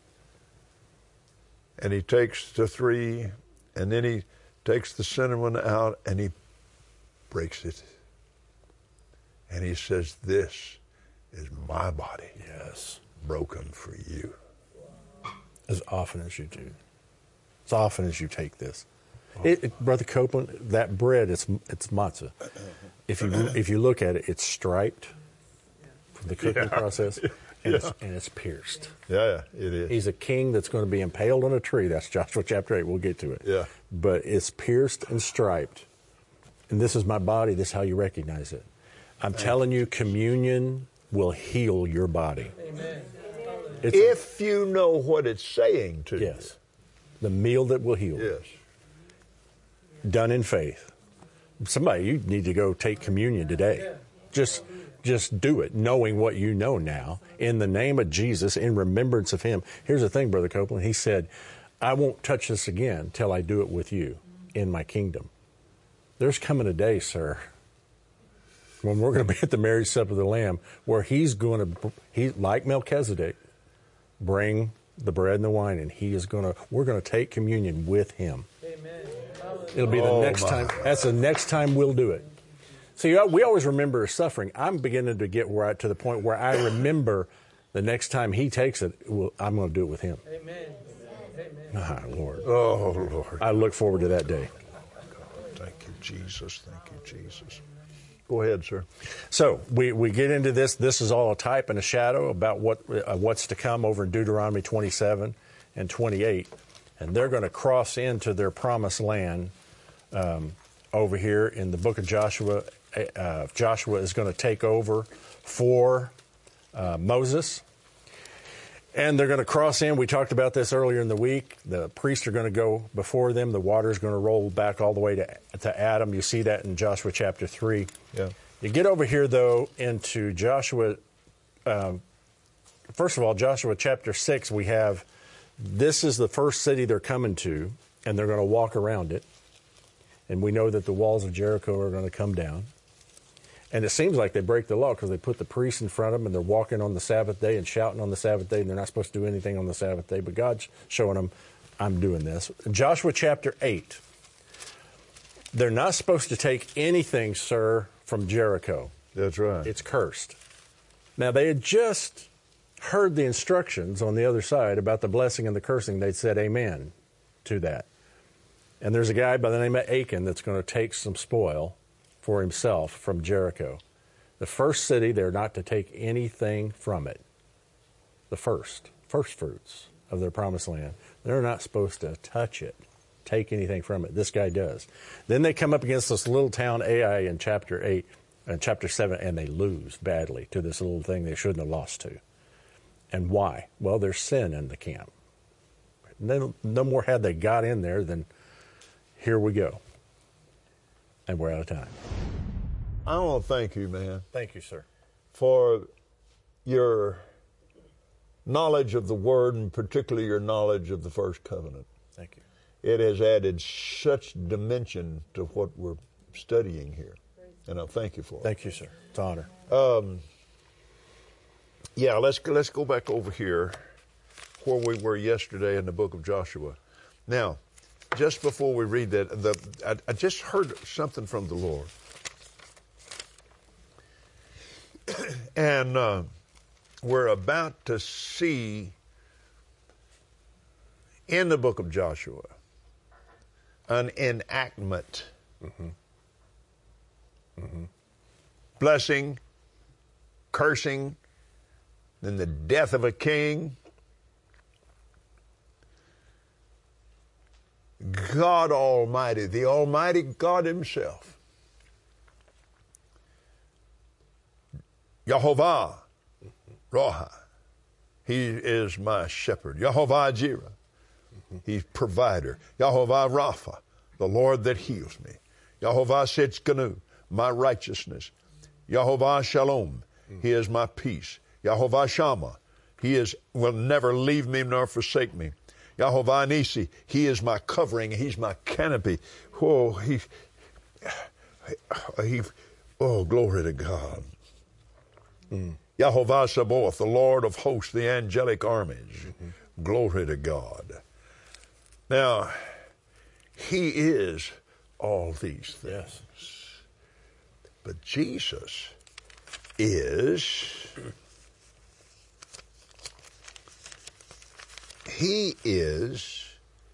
And he takes the three, and then he takes the center one out, and he breaks it. And he says, this is my body Yes. broken for you. As often as you do. As often as you take this. It, it, Brother Copeland, that bread, it's it's matzah. If you if you look at it, it's striped from the cooking Yeah. process, and, Yeah. it's, and it's pierced. Yeah, it is. He's a king that's going to be impaled on a tree. That's Joshua chapter eight. We'll get to it. Yeah. But it's pierced and striped. And this is my body. This is how you recognize it. I'm telling you, communion will heal your body. Amen. It's a- If you know what it's saying to yes. The meal that will heal. you. Yes. Done in faith. Somebody, you need to go take communion today. Just just do it, knowing what you know now, in the name of Jesus, in remembrance of him. Here's the thing, Brother Copeland. He said, I won't touch this again till I do it with you in my kingdom. There's coming a day, sir, when we're going to be at the marriage supper of the Lamb, where he's going to, he, like Melchizedek, bring the bread and the wine, and he is going to, we're going to take communion with him. Amen. It'll be the Oh, next my. time. That's the next time we'll do it. See, we always remember suffering. I'm beginning to get where I, to the point where I remember the next time he takes it, well, I'm going to do it with him. Amen. Amen. Ah, Lord. Oh, Lord. I look forward to that day. Thank you, Jesus. Thank you, Jesus. Go ahead, sir. So we, we get into this. This is all a type and a shadow about what uh, what's to come over in Deuteronomy twenty-seven and twenty-eight. And they're going to cross into their promised land um, over here in the book of Joshua. Uh, Joshua is going to take over for uh, Moses. And they're going to cross in. We talked about this earlier in the week. The priests are going to go before them. The water is going to roll back all the way to, to Adam. You see that in Joshua chapter three. Yeah. You get over here, though, into Joshua. Um, first of all, Joshua chapter six, we have this is the first city they're coming to, and they're going to walk around it. And we know that the walls of Jericho are going to come down. And it seems like they break the law because they put the priests in front of them and they're walking on the Sabbath day and shouting on the Sabbath day, and they're not supposed to do anything on the Sabbath day. But God's showing them, I'm doing this. Joshua chapter eight. They're not supposed to take anything, sir, from Jericho. That's right. It's cursed. Now, they had just heard the instructions on the other side about the blessing and the cursing. They'd said amen to that. And there's a guy by the name of Achan that's going to take some spoil for himself from Jericho. The first city, they're not to take anything from it. The first, first fruits of their promised land. They're not supposed to touch it, take anything from it. This guy does. Then they come up against this little town Ai in chapter eight and chapter seven, and they lose badly to this little thing they shouldn't have lost to. And why? Well, there's sin in the camp. No, no more had they got in there than here we go. And we're out of time. I want to thank you, man, Thank you, sir. for your knowledge of the Word, and particularly your knowledge of the first covenant. Thank you. It has added such dimension to what we're studying here. And I thank you for it. Thank you, sir. It's an honor. Um, yeah, let's let's go back over here where we were yesterday in the book of Joshua. Now, just before we read that, the I, I just heard something from the Lord. And uh, we're about to see in the book of Joshua an enactment. Mm-hmm. Mm-hmm. Blessing, cursing, then the death of a king. God Almighty, the Almighty God Himself, Yehovah Roha, He is my shepherd. Yehovah Jireh, He's provider. Yehovah Rapha, the Lord that heals me. Yehovah Sitzkenu, my righteousness. Yehovah Shalom, He is my peace. Yehovah Shammah, He is will never leave me nor forsake me. Yehovah Nisi, He is my covering. He's my canopy. Oh, He, he oh, glory to God. Mm. Yehovah Sabaoth, the Lord of hosts, the angelic armies. Mm-hmm. Glory to God. Now, He is all these things. Yes. But Jesus is, He is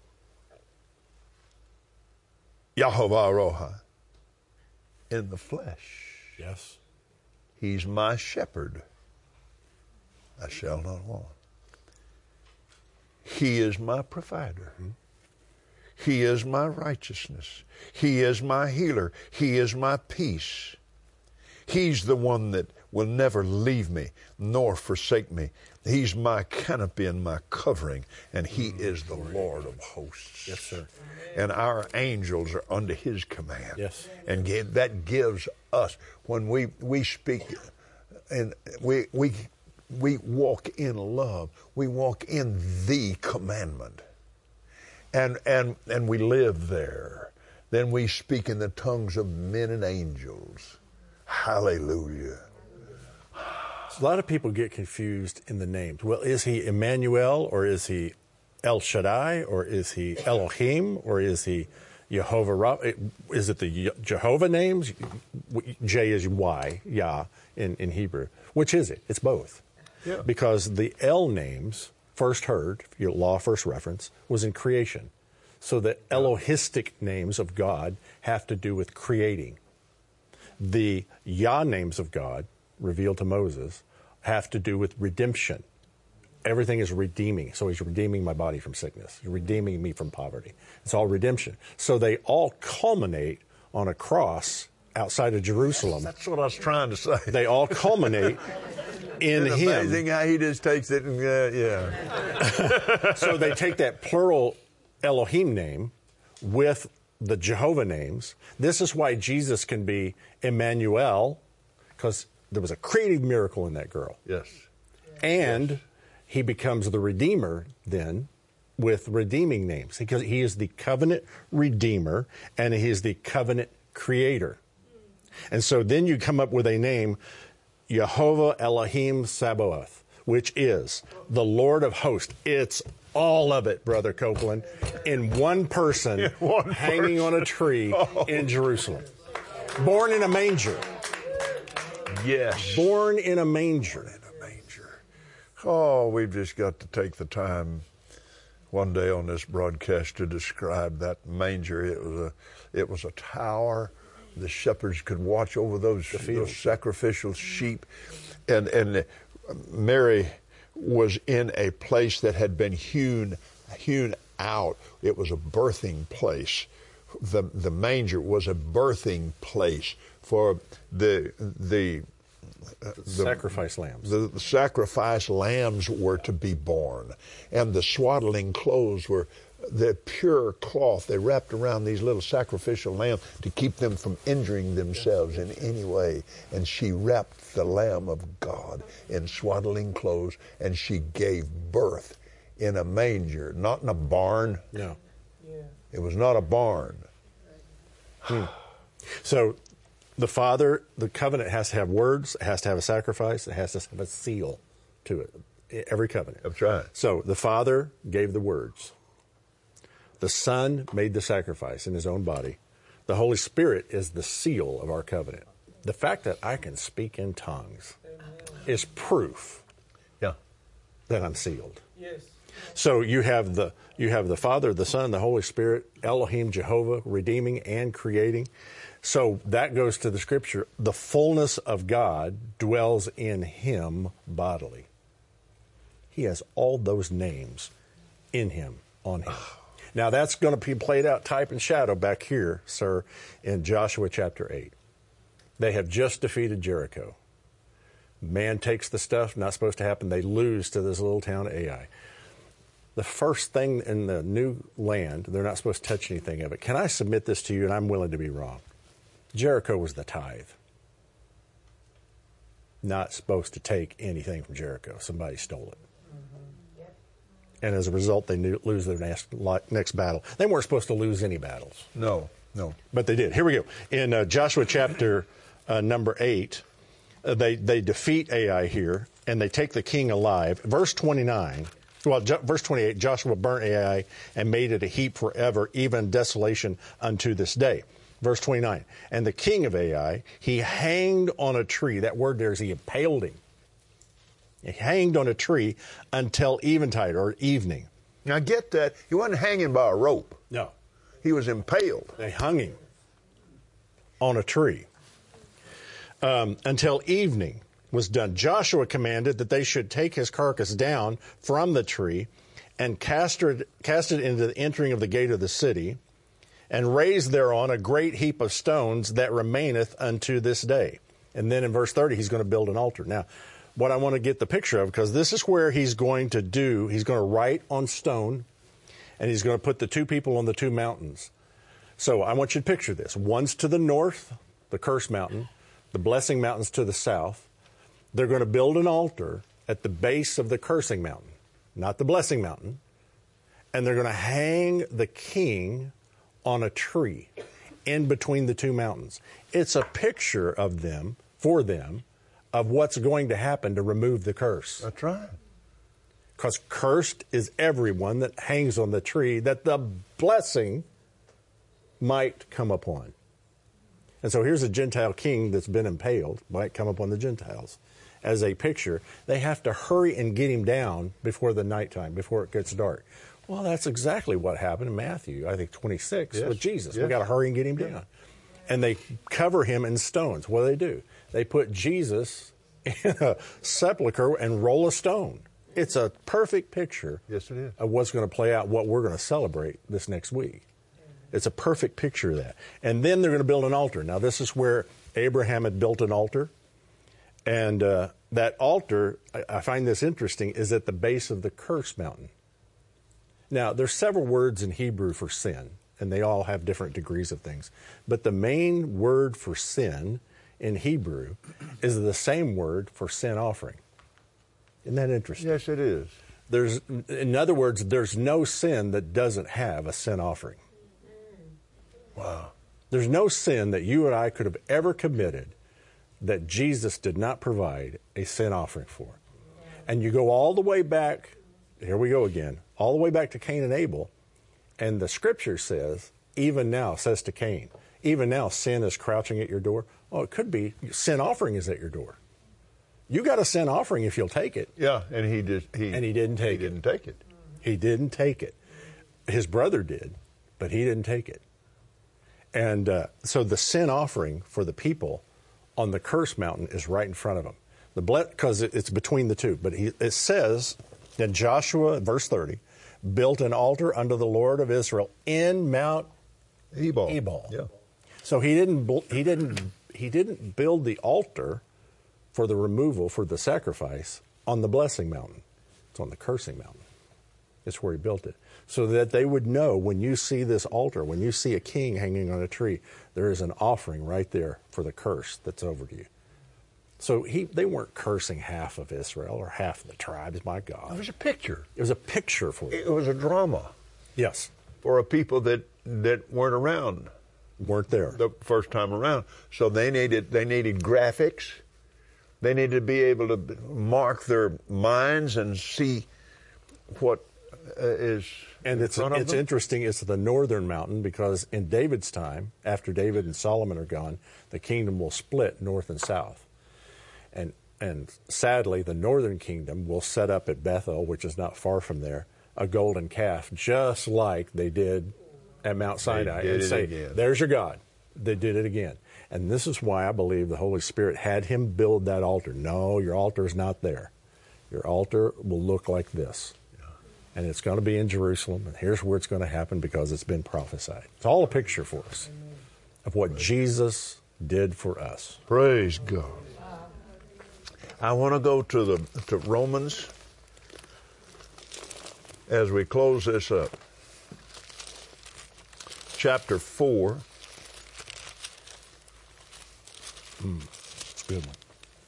Yehovah Roha in the flesh. Yes. He's my shepherd. I shall not want. He is my provider. Mm-hmm. He is my righteousness. He is my healer. He is my peace. He's the one that will never leave me nor forsake me. He's my canopy and my covering, and He mm-hmm. is the Lord of hosts. Yes, sir. And our angels are under His command. Yes. And that gives us, when we, we speak and we we we walk in love, we walk in the commandment. And and and we live there. Then we speak in the tongues of men and angels. Hallelujah. A lot of people get confused in the names. Well, is He Emmanuel, or is He El Shaddai, or is He Elohim, or is He Jehovah Ra? Is it the Jehovah names? J is Y, Yah in, in Hebrew. Which is it? It's both. Yeah. Because the El names, first heard, your law first reference, was in creation. So the Elohistic names of God have to do with creating. The Yah names of God, revealed to Moses, have to do with redemption. Everything is redeeming. So He's redeeming my body from sickness. He's redeeming me from poverty. It's all redemption. So they all culminate on a cross outside of Jerusalem. That's what I was trying to say. They all culminate in it's Him. Amazing how He just takes it and, uh, yeah. So they take that plural Elohim name with the Jehovah names. This is why Jesus can be Emmanuel, because there was a creative miracle in that girl. Yes. And yes. He becomes the Redeemer then with redeeming names, because He is the covenant Redeemer and He is the covenant Creator. And so then you come up with a name, Yehovah Elohim Sabaoth, which is the Lord of hosts. It's all of it, Brother Copeland, in one person in one hanging person. on a tree oh. in Jerusalem. Born in a manger. Yes. Born in a manger. Born in a manger. Oh, we've just got to take the time one day on this broadcast to describe that manger. It was a, it was a tower. The shepherds could watch over those, those sacrificial sheep. And, and Mary was in a place that had been hewn, hewn out. It was a birthing place. The, the manger was a birthing place for the, the, uh, the sacrifice lambs. The, the sacrifice lambs were to be born. And the swaddling clothes were the pure cloth they wrapped around these little sacrificial lambs to keep them from injuring themselves in any way. And she wrapped the Lamb of God in swaddling clothes, and she gave birth in a manger, not in a barn. No. Yeah. It was not a barn. Hmm. So the Father, the covenant has to have words, it has to have a sacrifice, it has to have a seal to it. Every covenant. That's right. So the Father gave the words. The Son made the sacrifice in his own body. The Holy Spirit is the seal of our covenant. The fact that I can speak in tongues is proof Yeah. that I'm sealed. Yes. So you have the you have the Father, the Son, the Holy Spirit, Elohim, Jehovah, redeeming and creating. So that goes to the Scripture. The fullness of God dwells in him bodily. He has all those names in him, on him. Now that's going to be played out type and shadow back here, sir, in Joshua chapter eight. They have just defeated Jericho. Man takes the stuff, not supposed to happen. They lose to this little town Ai. The first thing in the new land, they're not supposed to touch anything of it. Can I submit this to you, and I'm willing to be wrong? Jericho was the tithe. Not supposed to take anything from Jericho. Somebody stole it. And as a result, they knew, lose their next, next battle. They weren't supposed to lose any battles. No, no. But they did. Here we go. In uh, Joshua chapter uh, number eight, uh, they, they defeat Ai here, and they take the king alive. Verse twenty-nine, well, jo- verse twenty-eight, Joshua burnt Ai and made it a heap forever, even desolation unto this day. Verse twenty-nine, and the king of Ai, he hanged on a tree. That word there is he impaled him. He hanged on a tree until eventide, or evening. Now get that. He wasn't hanging by a rope. No. He was impaled. They hung him on a tree um, until evening was done. Joshua commanded that they should take his carcass down from the tree and cast it, cast it into the entering of the gate of the city, and raise thereon a great heap of stones that remaineth unto this day. And then in verse thirty, he's going to build an altar. Now, what I want to get the picture of, because this is where he's going to do, he's going to write on stone, and he's going to put the two people on the two mountains. So I want you to picture this. One's to the north, the curse mountain, the blessing mountain's to the south. They're going to build an altar at the base of the cursing mountain, not the blessing mountain, and they're going to hang the king on a tree in between the two mountains. It's a picture of them, for them, of what's going to happen to remove the curse. That's right. Because cursed is everyone that hangs on the tree that the blessing might come upon. And so here's a Gentile king that's been impaled, might come upon the Gentiles. As a picture, they have to hurry and get him down before the nighttime, before it gets dark. Well, that's exactly what happened in Matthew, I think twenty-six, yes. with Jesus. Yes. We got to hurry and get him down. And they cover him in stones. What do they do? They put Jesus in a sepulcher and roll a stone. It's a perfect picture Yes, it is. of what's going to play out, what we're going to celebrate this next week. It's a perfect picture of that. And then they're going to build an altar. Now, this is where Abraham had built an altar. And uh, that altar, I, I find this interesting, is at the base of the curse mountain. Now, there's several words in Hebrew for sin, and they all have different degrees of things. But the main word for sin in Hebrew is the same word for sin offering. Isn't that interesting? Yes, it is. There's, in other words, there's no sin that doesn't have a sin offering. Wow. There's no sin that you and I could have ever committed that Jesus did not provide a sin offering for. And you go all the way back, here we go again, all the way back to Cain and Abel, and the Scripture says, even now, says to Cain, even now sin is crouching at your door. Oh, it could be sin offering is at your door. You got a sin offering if you'll take it. Yeah, and he just he And he didn't take he it. didn't take it. He didn't take it. His brother did, but he didn't take it. And uh, so the sin offering for the people on the curse mountain is right in front of them. The because it, it's between the two. But he, it says in Joshua, verse thirty, built an altar unto the Lord of Israel in Mount Ebal. Ebal. Yeah. So he didn't bl- he didn't he didn't build the altar for the removal, for the sacrifice on the blessing mountain. It's on the cursing mountain. It's where he built it. So that they would know when you see this altar, when you see a king hanging on a tree, there is an offering right there for the curse that's over to you. So he, they weren't cursing half of Israel or half of the tribes, my God. It was a picture. It was a picture for them. It was a drama. Yes. For a people that, that weren't around. Weren't there. The first time around. So they needed they needed graphics. They needed to be able to mark their minds and see what uh, is and in it's front of it's them. interesting. It's the northern mountain because in David's time, after David and Solomon are gone, the kingdom will split north and south. And and sadly, the northern kingdom will set up at Bethel, which is not far from there, a golden calf, just like they did at Mount Sinai, did and it say, again. "There's your God." They did it again. And this is why I believe the Holy Spirit had him build that altar. No, your altar is not there. Your altar will look like this. Yeah. And it's going to be in Jerusalem, and here's where it's going to happen because it's been prophesied. It's all a picture for us of what Jesus did for us. Praise God. I want to go to the to Romans as we close this up. Chapter four. Mm, it's a good one.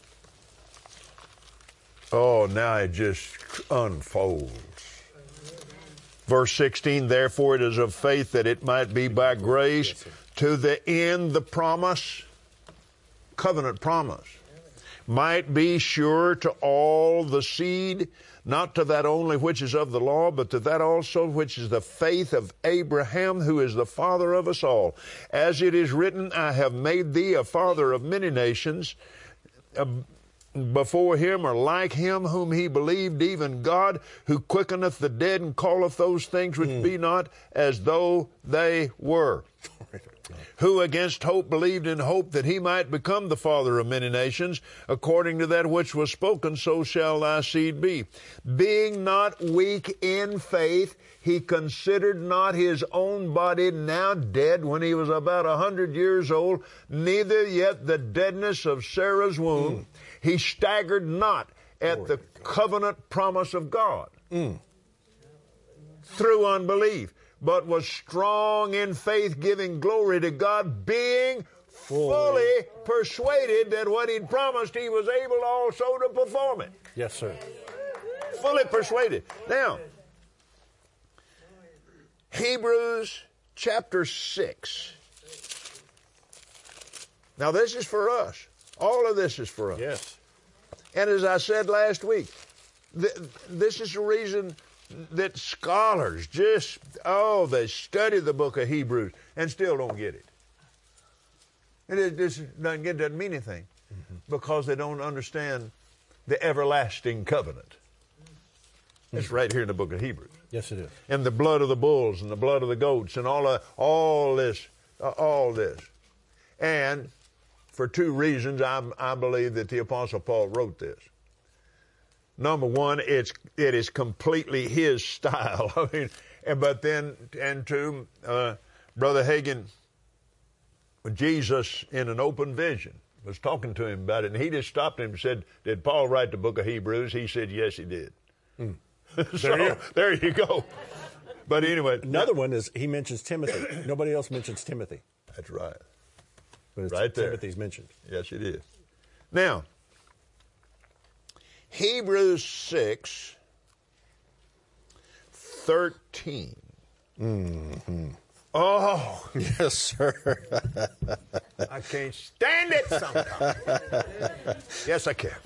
Oh, now it just unfolds. Verse sixteen, therefore it is of faith that it might be by grace to the end the promise, covenant promise, might be sure to all the seed, not to that only which is of the law, but to that also which is the faith of Abraham, who is the father of us all. As it is written, I have made thee a father of many nations. Uh, before him or like him whom he believed, even God, who quickeneth the dead and calleth those things which mm. be not as though they were. Who against hope believed in hope that he might become the father of many nations, according to that which was spoken, so shall thy seed be. Being not weak in faith, he considered not his own body now dead when he was about a hundred years old, neither yet the deadness of Sarah's womb. Mm. He staggered not at Glory the covenant promise of God mm. through unbelief, but was strong in faith, giving glory to God, being fully, fully persuaded that what he'd promised, he was able also to perform it. Yes, sir. Fully persuaded. Now, Hebrews chapter six. Now, this is for us. All of this is for us. Yes. And as I said last week, th- this is the reason that scholars just, oh, they study the book of Hebrews and still don't get it. And it just doesn't, it doesn't mean anything mm-hmm. because they don't understand the everlasting covenant. Mm-hmm. It's right here in the book of Hebrews. Yes, it is. And the blood of the bulls and the blood of the goats and all of, all this, uh, all this. And for two reasons, I, I believe that the Apostle Paul wrote this. Number one, it's it is completely his style. I mean, and, but then, and two, uh, Brother Hagin, Jesus in an open vision was talking to him about it, and he just stopped him and said, "Did Paul write the book of Hebrews?" He said, "Yes, he did." Mm. so there you, there you go. But anyway, another one is he mentions Timothy. Nobody else mentions Timothy. That's right. But it's right there. Timothy's mentioned. Yes, it is. Now, Hebrews six thirteen. Mm-hmm. Oh, yes, sir. I can't stand it sometimes. Yes, I can.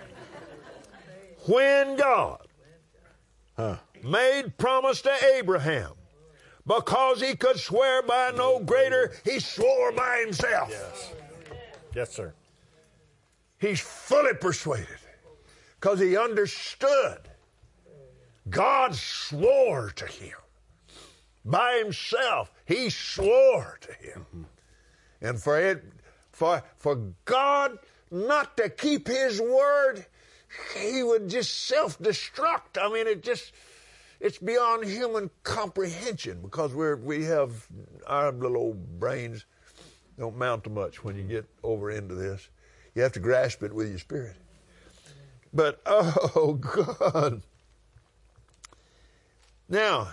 When God huh. made promise to Abraham, because he could swear by no greater, he swore by himself. Yes. Yes, sir. He's fully persuaded because he understood. God swore to him. By himself, he swore to him. Mm-hmm. And for it, for, for God not to keep his word, he would just self-destruct. I mean, it just... It's beyond human comprehension because we're, we have our little old brains don't mount to much when you get over into this. You have to grasp it with your spirit. But, oh, God. Now,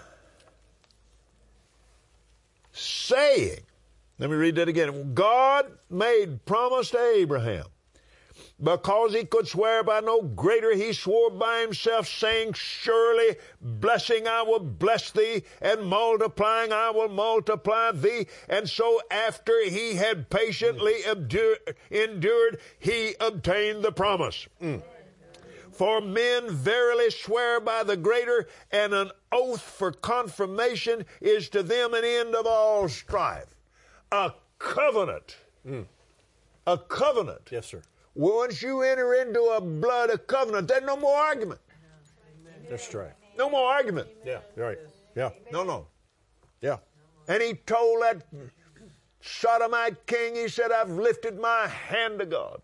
saying, let me read that again. God made promise to Abraham. Because he could swear by no greater, he swore by himself, saying, surely blessing I will bless thee, and multiplying I will multiply thee. And so after he had patiently endured, endured he obtained the promise. Mm. For men verily swear by the greater, and an oath for confirmation is to them an end of all strife. A covenant. Mm. A covenant. Yes, sir. Once you enter into a blood of covenant, there's no more argument. That's right. No more argument. Yeah, right. Yeah. No, no. Yeah. And he told that sodomite king, he said, I've lifted my hand to God.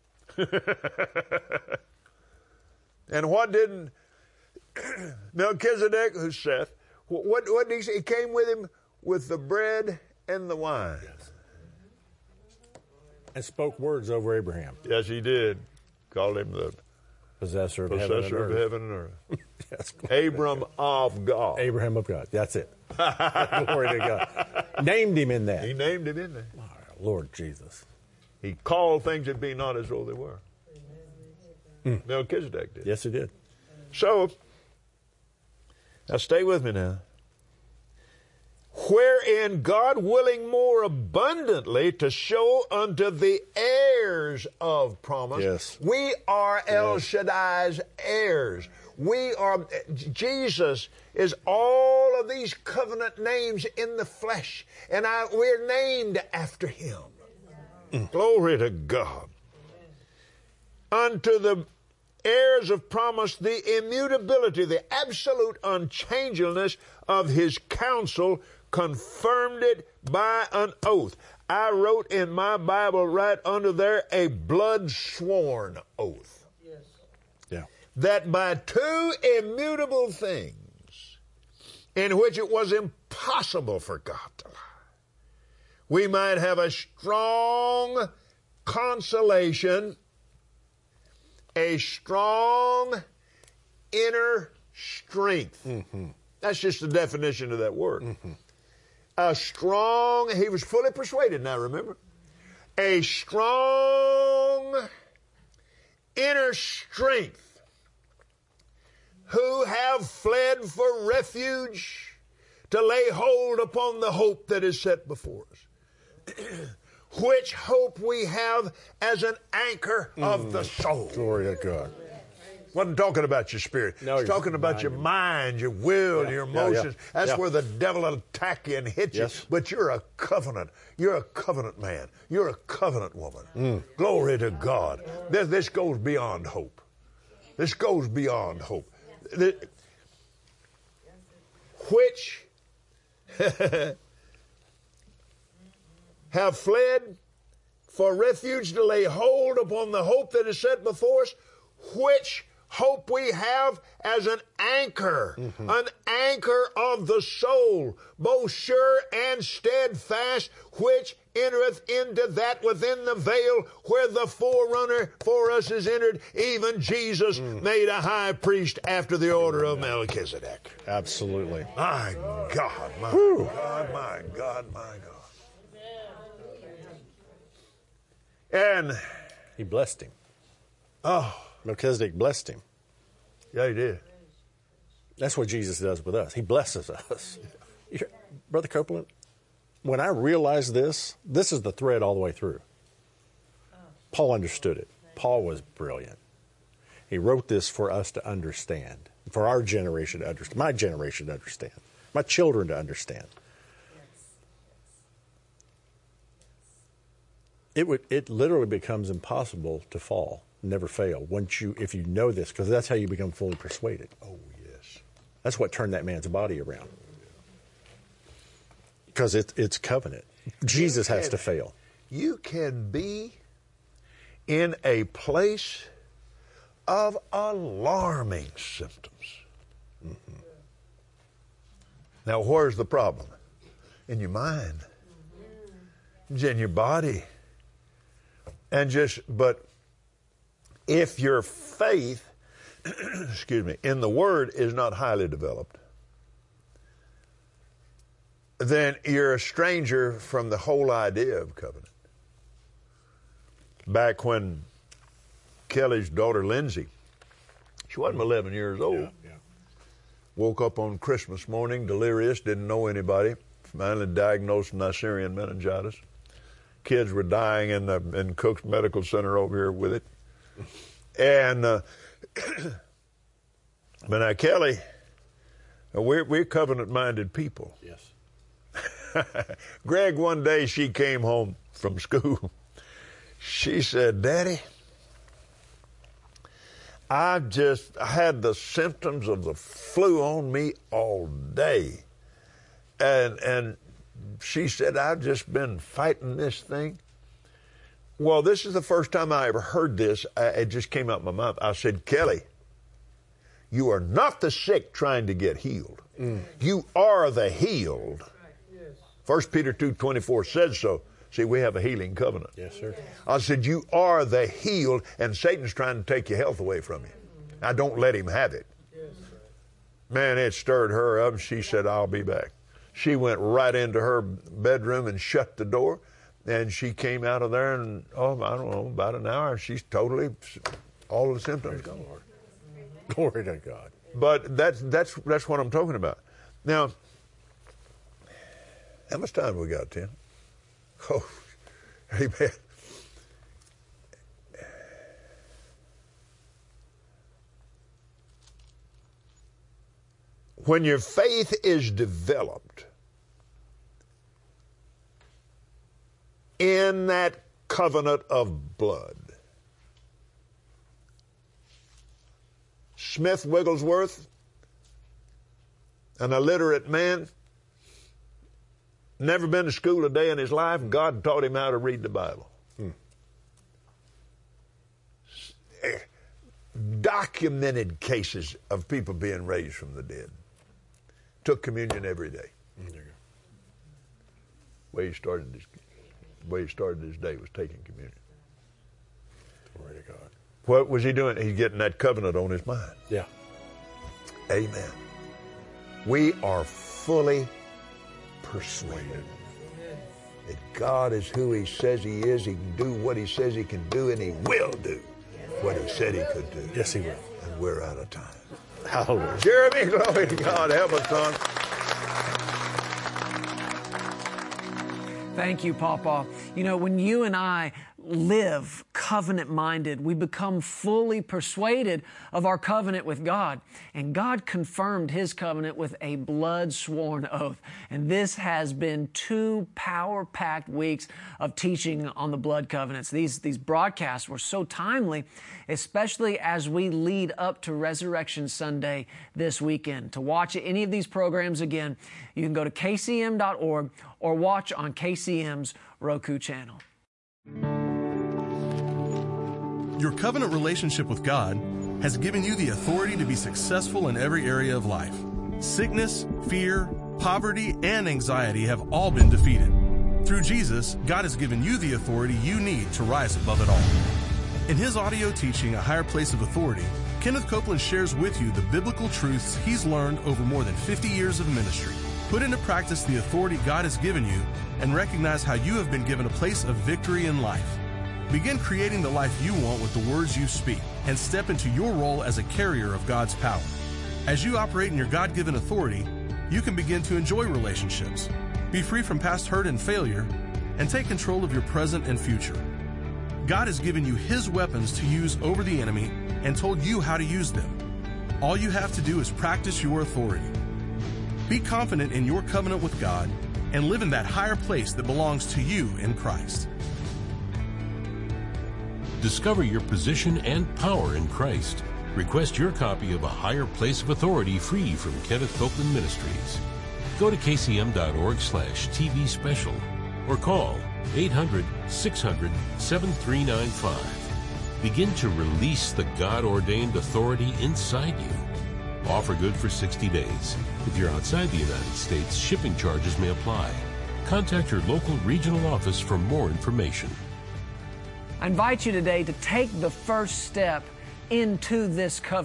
And what did Melchizedek, who's Seth, what, what did he say? He came with him with the bread and the wine. Yes. And spoke words over Abraham. Yes, he did. Called him the possessor of possessor heaven and of earth. Heaven and earth. Yes. Abram of God. Abraham of God. That's it. Glory to God. Named him in that. He named him in there. Oh, Lord Jesus. He called things that be not as though they were. Mm. Melchizedek did. Yes, he did. So, now stay with me now. Wherein God willing more abundantly to show unto the heirs of promise. Yes. We are El Shaddai's heirs. We are, Jesus is all of these covenant names in the flesh. And I, we're named after him. Mm. Glory to God. Unto the heirs of promise, the immutability, the absolute unchangeableness of his counsel, confirmed it by an oath. I wrote in my Bible right under there, a blood sworn oath. Yes. Yeah. That by two immutable things, in which it was impossible for God to lie, we might have a strong consolation, a strong inner strength. Mm-hmm. That's just the definition of that word. Mm-hmm. A strong, he was fully persuaded now, remember? A strong inner strength, who have fled for refuge to lay hold upon the hope that is set before us. Which hope we have as an anchor mm. of the soul. Glory to God. Wasn't talking about your spirit. No, it's talking about your mind, your will, yeah, your emotions. Yeah, yeah, That's yeah. where the devil will attack you and hit you. Yes. But you're a covenant. You're a covenant man. You're a covenant woman. Mm. Glory to God. This, this goes beyond hope. This goes beyond hope. The, which have fled for refuge to lay hold upon the hope that is set before us, which hope we have as an anchor, mm-hmm. an anchor of the soul, both sure and steadfast, which entereth into that within the veil where the forerunner for us is entered, even Jesus mm. made a high priest after the order of Melchizedek. Absolutely. My God, my Whew. God, my God, my God. And he blessed him. Oh, Melchizedek blessed him. Yeah, he did. That's what Jesus does with us. He blesses us. You're, Brother Copeland, when I realized this, this is the thread all the way through. Paul understood it. Paul was brilliant. He wrote this for us to understand, for our generation to understand, my generation to understand, my children to understand. It would. It literally becomes impossible to fall, never fail, once you, if you know this, because that's how you become fully persuaded. Oh, yes. That's what turned that man's body around. Because it, it's covenant. Jesus has to fail. You can be in a place of alarming symptoms. Mm-hmm. Now, where's the problem? In your mind. It's in your body. And just, but if your faith, excuse me, in the Word is not highly developed, then you're a stranger from the whole idea of covenant. Back when Kelly's daughter Lindsay, she wasn't eleven years old, Yeah, yeah. woke up on Christmas morning, delirious, didn't know anybody, finally diagnosed Neisseria meningitis. Kids were dying in the in Cook's Medical Center over here with it. And uh, but now Kelly, we're, we're covenant-minded people. Yes. Greg, one day she came home from school. She said, Daddy, I've just had the symptoms of the flu on me all day. And and she said, I've just been fighting this thing. Well, this is the first time I ever heard this. I, it just came out of my mouth. I said, Kelly, you are not the sick trying to get healed. Mm. You are the healed. Yes. First Peter two twenty-four says so. See, we have a healing covenant. Yes, sir. I said, you are the healed, and Satan's trying to take your health away from you. Now, don't let him have it. Man, it stirred her up. She said, I'll be back. She went right into her bedroom and shut the door, and she came out of there, and, oh, I don't know, about an hour, she's totally, all the symptoms gone. Glory to God. But that's, that's, that's what I'm talking about. Now, how much time we got, Tim? Oh, amen. When your faith is developed in that covenant of blood, Smith Wigglesworth, an illiterate man, never been to school a day in his life, and God taught him how to read the Bible. Hmm. Documented cases of people being raised from the dead. Took communion every day. There you go. Way he started his, way he started his day was taking communion. Glory to God. What was he doing? He's getting that covenant on his mind. Yeah. Amen. We are fully persuaded that God is who he says he is. He can do what he says he can do, and he will do what he said he could do. Yes, he will. And we're out of time. Hallelujah. Jeremy, glory to God. Help us, son. Thank you, Papa. You know, when you and I live covenant-minded, we become fully persuaded of our covenant with God. And God confirmed his covenant with a blood-sworn oath. And this has been two power-packed weeks of teaching on the blood covenants. These, these broadcasts were so timely, especially as we lead up to Resurrection Sunday this weekend. To watch any of these programs again, you can go to K C M dot org or watch on K C M's Roku channel. Your covenant relationship with God has given you the authority to be successful in every area of life. Sickness, fear, poverty, and anxiety have all been defeated. Through Jesus, God has given you the authority you need to rise above it all. In his audio teaching, A Higher Place of Authority, Kenneth Copeland shares with you the biblical truths he's learned over more than fifty years of ministry. Put into practice the authority God has given you and recognize how you have been given a place of victory in life. Begin creating the life you want with the words you speak and step into your role as a carrier of God's power. As you operate in your God-given authority, you can begin to enjoy relationships, be free from past hurt and failure, and take control of your present and future. God has given you his weapons to use over the enemy and told you how to use them. All you have to do is practice your authority. Be confident in your covenant with God and live in that higher place that belongs to you in Christ. Discover your position and power in Christ. Request your copy of A Higher Place of Authority free from Kenneth Copeland Ministries. Go to K C M dot org slash T V special or call eight hundred, six hundred, seven three nine five. Begin to release the God-ordained authority inside you. Offer good for sixty days. If you're outside the United States, shipping charges may apply. Contact your local regional office for more information. I invite you today to take the first step into this covenant.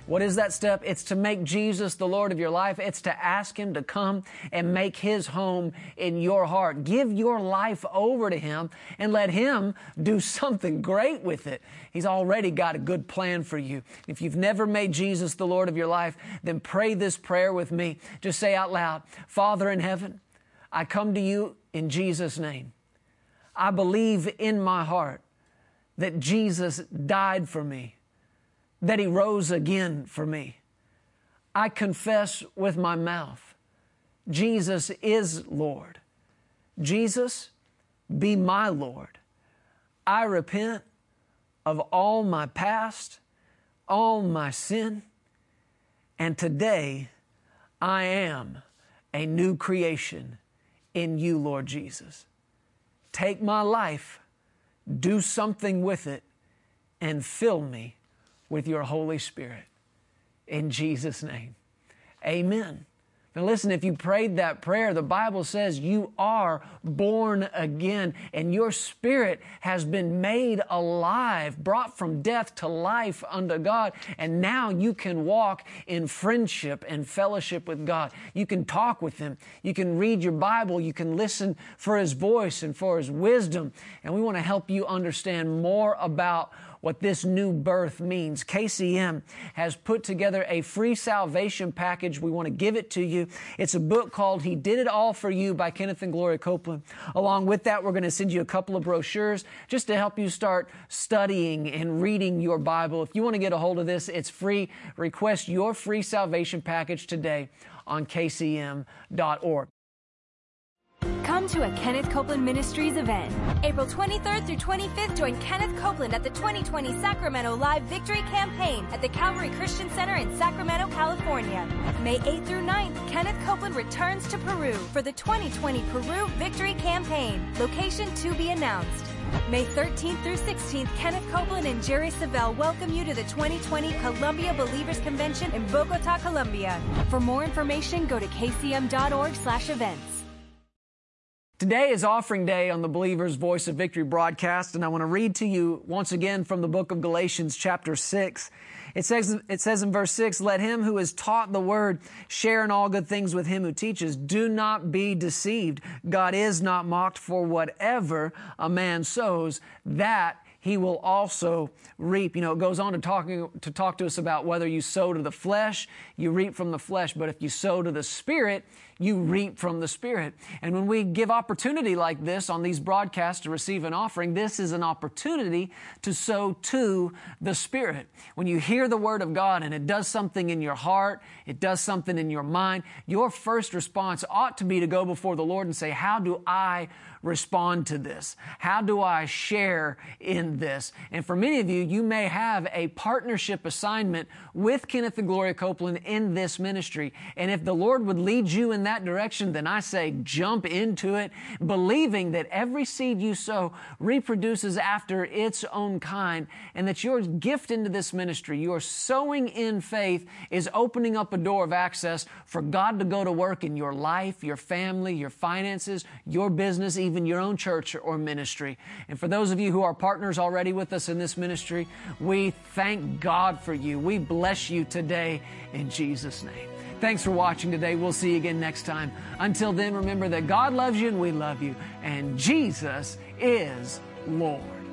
What is that step? It's to make Jesus the Lord of your life. It's to ask Him to come and make His home in your heart. Give your life over to Him and let Him do something great with it. He's already got a good plan for you. If you've never made Jesus the Lord of your life, then pray this prayer with me. Just say out loud, Father in heaven, I come to you in Jesus' name. I believe in my heart that Jesus died for me, that He rose again for me. I confess with my mouth, Jesus is Lord. Jesus, be my Lord. I repent of all my past, all my sin, and today I am a new creation in you, Lord Jesus. Take my life, do something with it, and fill me with your Holy Spirit. In Jesus' name, amen. Now listen, if you prayed that prayer, the Bible says you are born again and your spirit has been made alive, brought from death to life unto God. And now you can walk in friendship and fellowship with God. You can talk with Him. You can read your Bible. You can listen for His voice and for His wisdom. And we want to help you understand more about what this new birth means. K C M has put together a free salvation package. We want to give it to you. It's a book called He Did It All For You by Kenneth and Gloria Copeland. Along with that, we're going to send you a couple of brochures just to help you start studying and reading your Bible. If you want to get a hold of this, it's free. Request your free salvation package today on K C M dot org. Come to a Kenneth Copeland Ministries event. April twenty-third through twenty-fifth, join Kenneth Copeland at the twenty twenty Sacramento Live Victory Campaign at the Calvary Christian Center in Sacramento, California. May eighth through ninth, Kenneth Copeland returns to Peru for the twenty twenty Peru Victory Campaign. Location to be announced. May thirteenth through sixteenth, Kenneth Copeland and Jerry Savelle welcome you to the twenty twenty Columbia Believers Convention in Bogota, Colombia. For more information, go to K C M dot org slash events. Today is Offering Day on the Believer's Voice of Victory broadcast, and I want to read to you once again from the book of Galatians chapter six. It says, it says in verse six, let him who is taught the word share in all good things with him who teaches. Do not be deceived. God is not mocked, for whatever a man sows, that he will also reap. You know, it goes on to talking to talk to us about whether you sow to the flesh, you reap from the flesh. But if you sow to the Spirit, you reap from the Spirit. And when we give opportunity like this on these broadcasts to receive an offering, this is an opportunity to sow to the Spirit. When you hear the Word of God and it does something in your heart, it does something in your mind, your first response ought to be to go before the Lord and say, how do I respond to this? How do I share in this? And for many of you, you may have a partnership assignment with Kenneth and Gloria Copeland in this ministry. And if the Lord would lead you in that direction, then I say jump into it, believing that every seed you sow reproduces after its own kind, and that your gift into this ministry, your sowing in faith, is opening up a door of access for God to go to work in your life, your family, your finances, your business, even your own church or ministry. And for those of you who are partners already with us in this ministry, we thank God for you. We bless you today in Jesus' name. Thanks for watching today. We'll see you again next time. Until then, remember that God loves you and we love you, and Jesus is Lord.